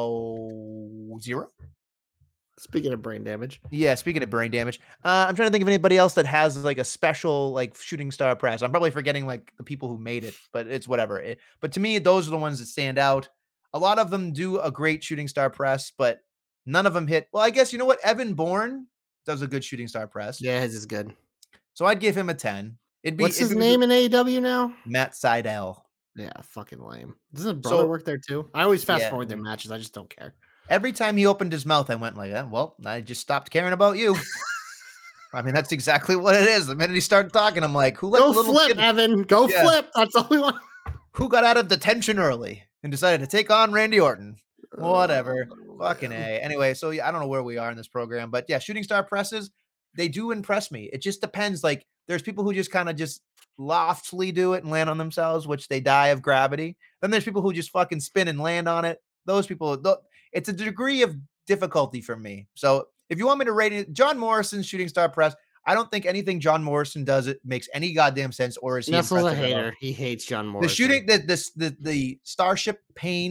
so 0. Speaking of brain damage. Yeah, speaking of brain damage. I'm trying to think of anybody else that has like a special like Shooting Star Press. I'm probably forgetting like the people who made it, but it's whatever. But to me, those are the ones that stand out. A lot of them do a great Shooting Star Press, but none of them hit. Well, I guess you know what? Evan Bourne does a good Shooting Star Press. Yeah, his is good. So I'd give him a 10. What's his name in AEW now? Matt Sydal. Yeah, fucking lame. Doesn't his brother work there too? I always fast forward their matches. I just don't care. Every time he opened his mouth, I went like, well, I just stopped caring about you. I mean, that's exactly what it is. The minute he started talking, I'm like, who let go the little flip, kid... Evan? Go flip. That's all we want. Who got out of detention early and decided to take on Randy Orton? Whatever. Fucking A. Anyway, so yeah, I don't know where we are in this program, but yeah, Shooting Star Presses, they do impress me. It just depends. Like, there's people who just kind of just loftily do it and land on themselves, which they die of gravity. Then there's people who just fucking spin and land on it. Those people, it's a degree of difficulty for me. So if you want me to rate it, John Morrison's Shooting Star Press, I don't think anything John Morrison does it makes any goddamn sense, or is he Nestle's a hater. He hates John Morrison. The Starship Pain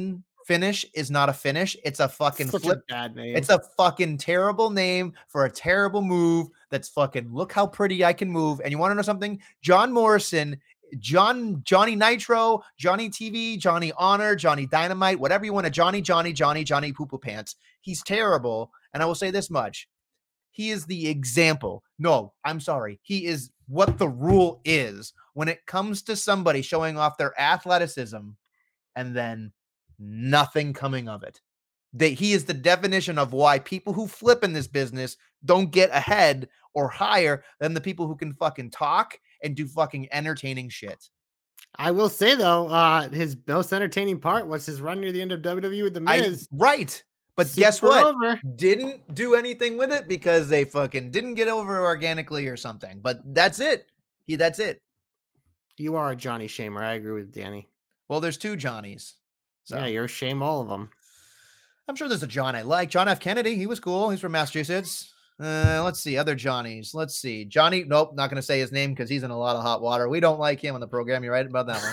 finish is not a finish. It's a fucking Such flip. a bad name. It's a fucking terrible name for a terrible move. That's fucking look how pretty I can move. And you want to know something? John Morrison, Johnny Nitro, Johnny TV, Johnny Honor, Johnny Dynamite, whatever you want to Johnny Poo Poo Pants. He's terrible. And I will say this much. He is the example. No, I'm sorry. He is what the rule is when it comes to somebody showing off their athleticism and then nothing coming of it. He is the definition of why people who flip in this business don't get ahead or higher than the people who can fucking talk and do fucking entertaining shit. I will say though, his most entertaining part was his run near the end of WWE with the Miz. Right. But guess what? Over. Didn't do anything with it because they fucking didn't get over organically or something. But that's it. That's it. You are a Johnny Shamer. I agree with Danny. Well, there's two Johnnies. So. Yeah, you're a shame all of them. I'm sure there's a John I like. John F. Kennedy. He was cool. He's from Massachusetts. Let's see. Other Johnnies. Let's see. Johnny. Nope. Not going to say his name because he's in a lot of hot water. We don't like him on the program. You're right about that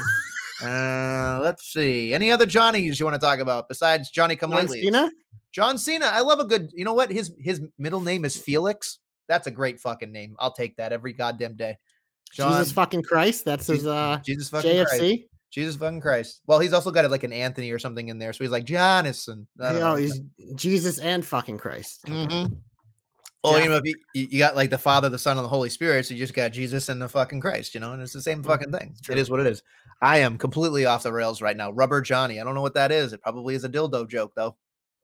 one. Let's see. Any other Johnnies you want to talk about besides Johnny Come Lately? John Cena. I love a good. You know what? His middle name is Felix. That's a great fucking name. I'll take that every goddamn day. Jesus fucking Christ. That's his Jesus fucking JFC. Christ. Jesus fucking Christ. Well, he's also got like an Anthony or something in there. So he's like Jonathan. He's Jesus and fucking Christ. Mm-hmm. Oh, yeah. You know, you got like the Father, the Son, and the Holy Spirit. So you just got Jesus and the fucking Christ, you know, and it's the same fucking thing. It is what it is. I am completely off the rails right now. Rubber Johnny. I don't know what that is. It probably is a dildo joke, though.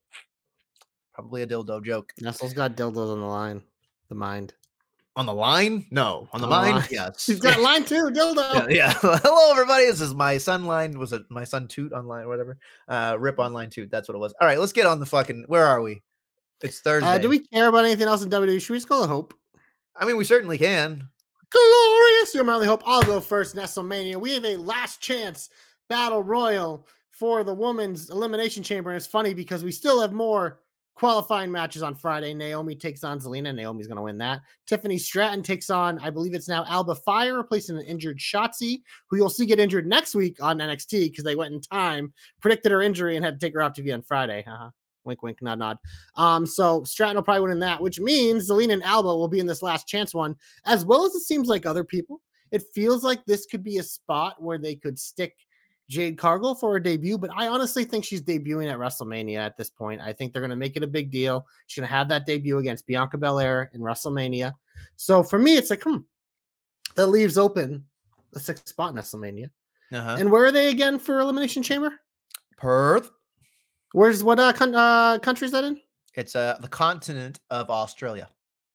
Probably a dildo joke. Nestle's got dildos on the line. The mind. On the line? No. On the mind? Yes. He's got line too, dildo. Yeah. Hello, everybody. This is my son line. Was it my son toot online or whatever? Rip online toot. That's what it was. All right, let's get on the fucking. Where are we? It's Thursday. Do we care about anything else in WWE? Should we just call it Hope? I mean, we certainly can. Glorious. You're Marley Hope. I'll go first. Nestlemania. We have a last chance battle royal for the women's elimination chamber. And it's funny because we still have more qualifying matches on Friday. Naomi takes on Zelina. Naomi's going to win that. Tiffany Stratton takes on, I believe it's now Alba Fire, replacing an injured Shotzi, who you'll see get injured next week on NXT because they went in time, predicted her injury, and had to take her off TV on Friday. Wink, wink, nod, nod. So Stratton will probably win in that, which means Zelina and Alba will be in this last chance one, as well as it seems like other people. It feels like this could be a spot where they could stick Jade Cargill for a debut, but I honestly think she's debuting at WrestleMania at this point. I think they're going to make it a big deal. She's going to have that debut against Bianca Belair in WrestleMania. So for me, it's like, that leaves open the 6th spot in WrestleMania. And where are they again for Elimination Chamber? Perth. Where's what country is that in? It's the continent of Australia.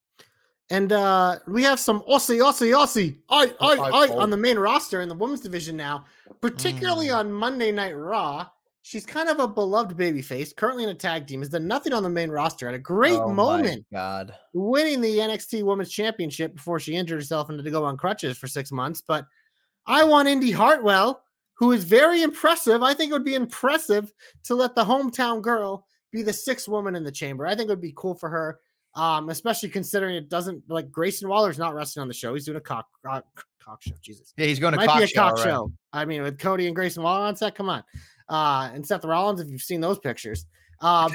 And we have some Aussie on the main roster in the women's division now, particularly on Monday Night Raw. She's kind of a beloved babyface, currently in a tag team, has done nothing on the main roster. At a great moment, winning the NXT Women's Championship before she injured herself and had to go on crutches for 6 months. But I want Indy Hartwell, who is very impressive. I think it would be impressive to let the hometown girl be the 6th woman in the chamber. I think it would be cool for her. Especially considering it doesn't like Grayson Waller's not wrestling on the show. He's doing a cock show. Jesus. Yeah, he's going to Might be a cock show. I mean, with Cody and Grayson Waller on set, come on. And Seth Rollins, if you've seen those pictures. This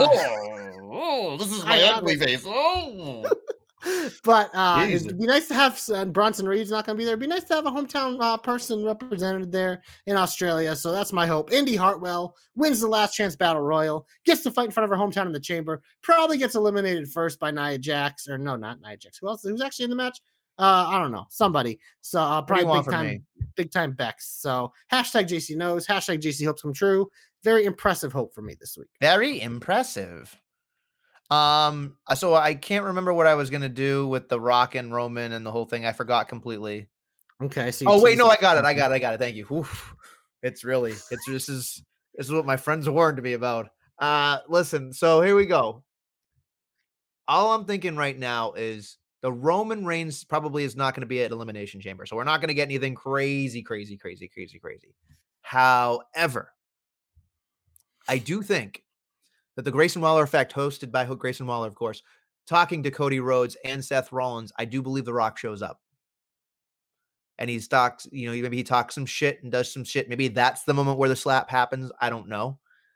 is my ugly face. But it'd be nice to have Bronson Reed's not going to be there. It'd be nice to have a hometown person represented there in Australia. So that's my hope. Indy Hartwell wins the last chance battle royal, gets to fight in front of her hometown in the chamber, probably gets eliminated first by Nia Jax, or no, not Nia Jax. Who else? Who's actually in the match? I don't know. Somebody. So probably big time Bex. So hashtag JC knows, hashtag JC hopes come true. Very impressive hope for me this week. Very impressive. So I can't remember what I was gonna do with the Rock and Roman and the whole thing. I forgot completely. Okay. So I got it. Thank you. Oof. This is what my friends warned me about. Listen, so here we go. All I'm thinking right now is the Roman Reigns probably is not going to be at Elimination Chamber. So we're not going to get anything crazy. However, I do think that the Grayson Waller effect, hosted by Grayson Waller, of course, talking to Cody Rhodes and Seth Rollins, I do believe The Rock shows up. And he talks some shit and does some shit. Maybe that's the moment where the slap happens. I don't know.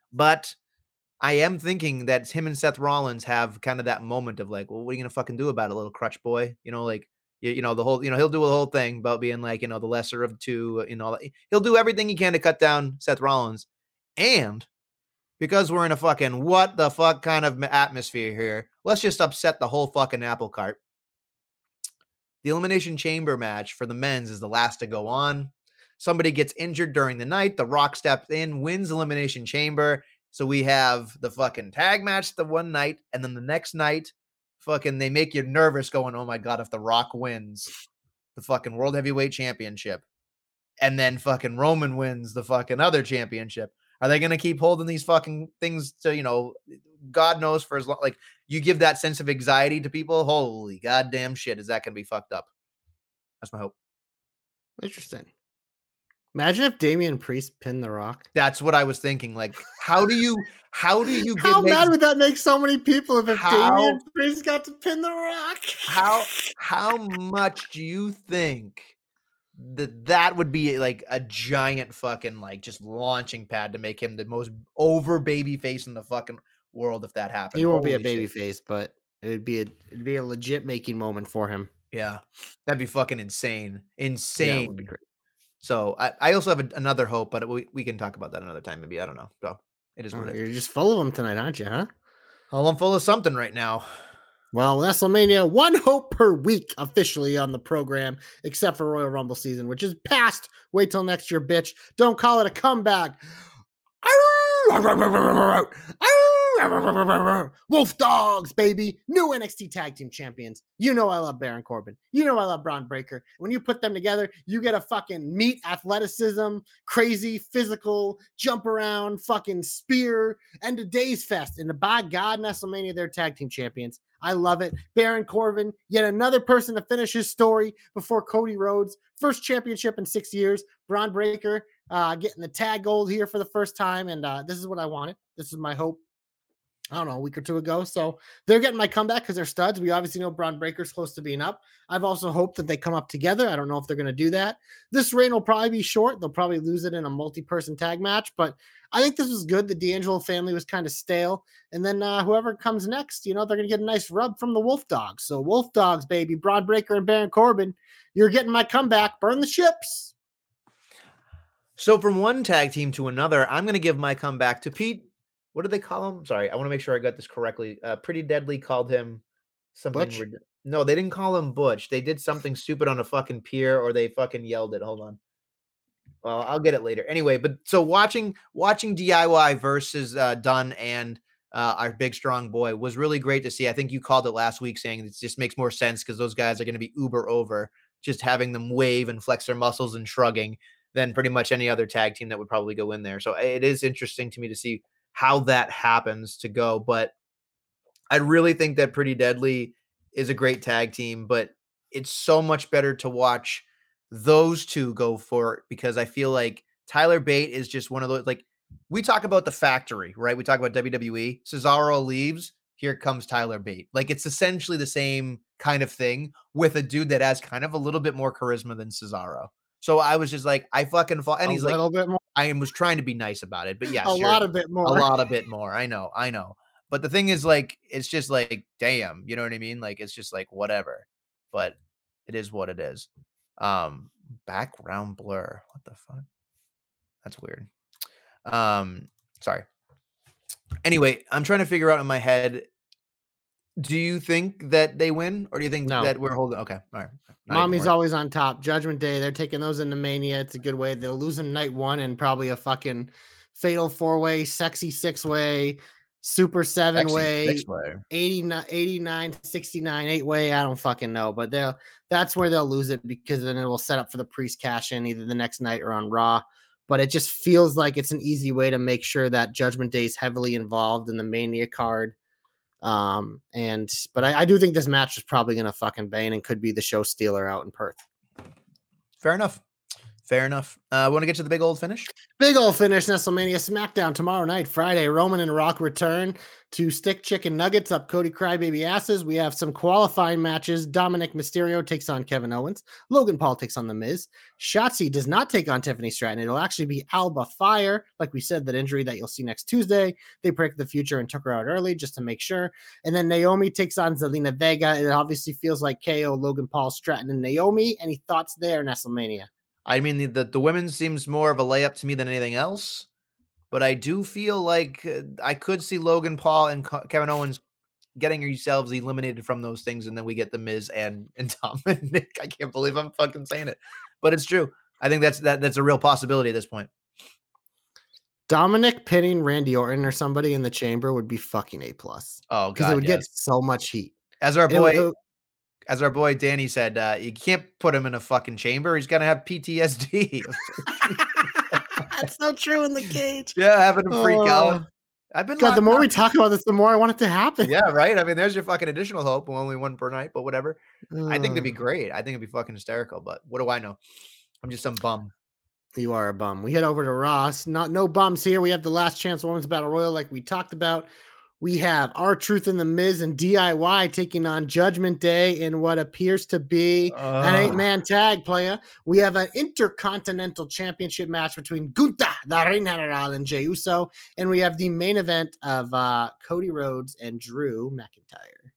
But I am thinking that him and Seth Rollins have kind of that moment of like, well, what are you gonna fucking do about it, little crutch boy? Like the whole, he'll do the whole thing about being like, the lesser of two, he'll do everything he can to cut down Seth Rollins. And because we're in a fucking what the fuck kind of atmosphere here, let's just upset the whole fucking apple cart. The Elimination Chamber match for the men's is the last to go on. Somebody gets injured during the night. The Rock steps in, wins Elimination Chamber. So we have the fucking tag match the one night, and then the next night, fucking they make you nervous going, oh my God, if the Rock wins the fucking World Heavyweight Championship, and then fucking Roman wins the fucking other championship, are they going to keep holding these fucking things to, God knows for as long, like you give that sense of anxiety to people? Holy goddamn shit. Is that going to be fucked up? That's my hope. Interesting. Imagine if Damian Priest pinned The Rock. That's what I was thinking. Like, how do you How mad would that make so many people if Damian Priest got to pin The Rock? How much do you think that would be like a giant fucking like just launching pad to make him the most over baby face in the fucking world if that happened? He won't be a baby face, but it'd be a legit making moment for him. Yeah, that'd be fucking insane. Insane. Yeah, it would be great. So I also have another hope, but we can talk about that another time. Maybe, I don't know. So it is what it is. You're just full of them tonight, aren't you? Huh? Oh, I'm full of something right now. Well, WrestleMania, one hope per week officially on the program, except for Royal Rumble season, which is past. Wait till next year, bitch. Don't call it a comeback. Wolf Dogs, baby. New NXT Tag Team Champions. You know I love Baron Corbin. You know I love Braun Breaker. When you put them together, you get a fucking meat athleticism, crazy, physical, jump around, fucking spear, and a days fest. And by God, WrestleMania, they're Tag Team Champions. I love it. Baron Corbin, yet another person to finish his story before Cody Rhodes. First championship in 6 years. Braun Breaker getting the tag gold here for the first time. And this is what I wanted. This is my hope. I don't know, a week or two ago. So they're getting my comeback because they're studs. We obviously know Braun Breaker's close to being up. I've also hoped that they come up together. I don't know if they're going to do that. This reign will probably be short. They'll probably lose it in a multi-person tag match, but I think this was good. The D'Angelo family was kind of stale. And then whoever comes next, they're going to get a nice rub from the Wolf Dogs. So Wolf Dogs, baby, Braun Breaker and Baron Corbin, you're getting my comeback. Burn the ships. So from one tag team to another, I'm going to give my comeback to Pete. What did they call him? Sorry, I want to make sure I got this correctly. Pretty Deadly called him something. Butch? No, they didn't call him Butch. They did something stupid on a fucking pier, or they fucking yelled it. Hold on. Well, I'll get it later. Anyway, but so watching DIY versus Dunn and our big strong boy was really great to see. I think you called it last week, saying it just makes more sense because those guys are going to be uber over, just having them wave and flex their muscles and shrugging than pretty much any other tag team that would probably go in there. So it is interesting to me to see how that happens to go. But I really think that Pretty Deadly is a great tag team, but it's so much better to watch those two go for it because I feel like Tyler Bate is just one of those, like we talk about the factory, right? We talk about WWE. Cesaro leaves. Here comes Tyler Bate. Like it's essentially the same kind of thing with a dude that has kind of a little bit more charisma than Cesaro. So I was just like, I fucking fall. And he's like, a little bit more. I was trying to be nice about it, but yeah, a lot of bit more. A lot of bit more. I know. But the thing is, like, it's just like, damn, you know what I mean? Like, it's just like whatever. But it is what it is. Background blur. What the fuck? That's weird. Sorry. Anyway, I'm trying to figure out in my head. Do you think that they win, or do you think that we're holding? Okay, all right. Mommy's always on top. Judgment Day, they're taking those into Mania. It's a good way. They'll lose them night one and probably a fucking fatal 4-way, sexy 6-way, super 7-way, 89, 69, 8-way. I don't fucking know, but that's where they'll lose it because then it will set up for the Priest cash in either the next night or on Raw. But it just feels like it's an easy way to make sure that Judgment Day is heavily involved in the Mania card. But I do think this match is probably going to fucking bang and could be the show stealer out in Perth. Fair enough. Fair enough. Want to get to the big old finish? Big old finish, WrestleMania SmackDown tomorrow night, Friday. Roman and Rock return to stick chicken nuggets up Cody Crybaby asses. We have some qualifying matches. Dominic Mysterio takes on Kevin Owens. Logan Paul takes on The Miz. Shotzi does not take on Tiffany Stratton. It'll actually be Alba Fire. Like we said, that injury that you'll see next Tuesday. They predicted the future and took her out early just to make sure. And then Naomi takes on Zelina Vega. It obviously feels like KO, Logan Paul, Stratton, and Naomi. Any thoughts there, WrestleMania? I mean, the women seems more of a layup to me than anything else, but I do feel like I could see Logan Paul and Kevin Owens getting yourselves eliminated from those things, and then we get The Miz and Dominic. I can't believe I'm fucking saying it, but it's true. I think that's a real possibility at this point. Dominic pinning Randy Orton or somebody in the chamber would be fucking A+. Oh, because it would get so much heat. As our boy Danny said, you can't put him in a fucking chamber. He's gonna have PTSD. That's so true in the cage. Yeah, having him freak out. I've been God, the more we talk about this, the more I want it to happen. Yeah, right. I mean, there's your fucking additional hope. Only one per night, but whatever. I think that'd be great. I think it'd be fucking hysterical. But what do I know? I'm just some bum. You are a bum. We head over to Ross. No bums here. We have the Last Chance Women's Battle Royal, like we talked about. We have R-Truth and The Miz and DIY taking on Judgment Day in what appears to be an 8-man tag player. We have an Intercontinental Championship match between Gunther, the Ring General, and Jey Uso. And we have the main event of Cody Rhodes and Drew McIntyre.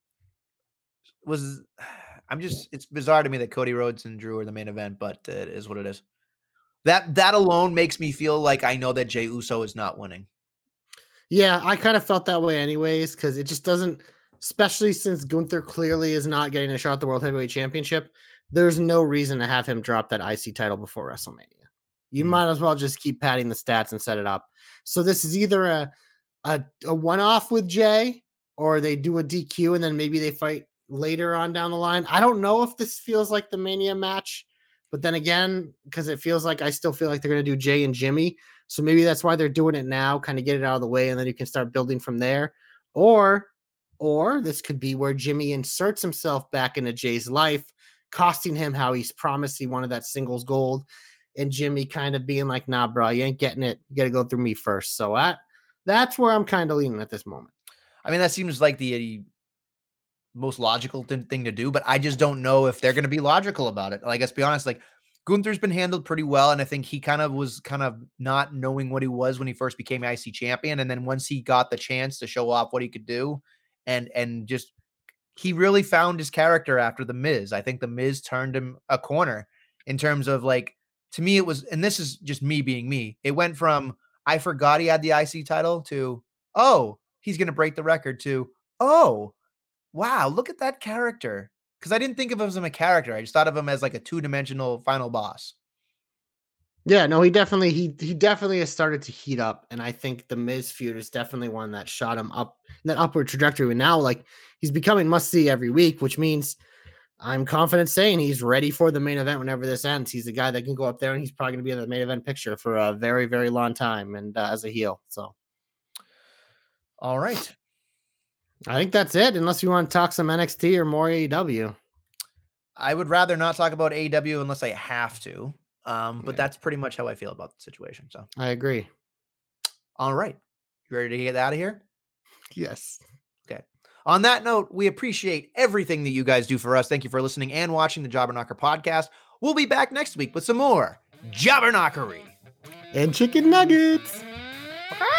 It's bizarre to me that Cody Rhodes and Drew are the main event, but it is what it is. That alone makes me feel like I know that Jey Uso is not winning. Yeah, I kind of felt that way anyways, because it just doesn't, especially since Gunther clearly is not getting a shot at the World Heavyweight Championship, there's no reason to have him drop that IC title before WrestleMania. You might as well just keep padding the stats and set it up. So this is either a one-off with Jay, or they do a DQ and then maybe they fight later on down the line. I don't know if this feels like the Mania match, but then again, because it feels like I still feel like they're going to do Jay and Jimmy. So maybe that's why they're doing it now, kind of get it out of the way, and then you can start building from there. Or this could be where Jimmy inserts himself back into Jay's life, costing him how he's promised he wanted that singles gold, and Jimmy kind of being like, nah, bro, you ain't getting it. You got to go through me first. So that's where I'm kind of leaning at this moment. I mean, that seems like the most logical thing to do, but I just don't know if they're going to be logical about it. Like, let's be honest, like, Gunther's been handled pretty well, and I think he was not knowing what he was when he first became IC champion, and then once he got the chance to show off what he could do, and just he really found his character after The Miz. I think The Miz turned him a corner in terms of, like, to me it was, and this is just me being me, it went from I forgot he had the IC title to, oh, he's going to break the record, to, oh, wow, look at that character. Because I didn't think of him as a character. I just thought of him as like a two-dimensional final boss. Yeah, no, he definitely has started to heat up. And I think the Miz feud is definitely one that shot him up in that upward trajectory. And now, like, he's becoming must-see every week, which means I'm confident saying he's ready for the main event whenever this ends. He's a guy that can go up there, and he's probably going to be in the main event picture for a very, very long time, and as a heel. So, all right. I think that's it, unless you want to talk some NXT or more AEW. I would rather not talk about AEW unless I have to. But that's pretty much how I feel about the situation. So I agree. All right. You ready to get out of here? Yes. Okay. On that note, we appreciate everything that you guys do for us. Thank you for listening and watching the Jobber Knocker podcast. We'll be back next week with some more Jobber Knockery and chicken nuggets. Okay.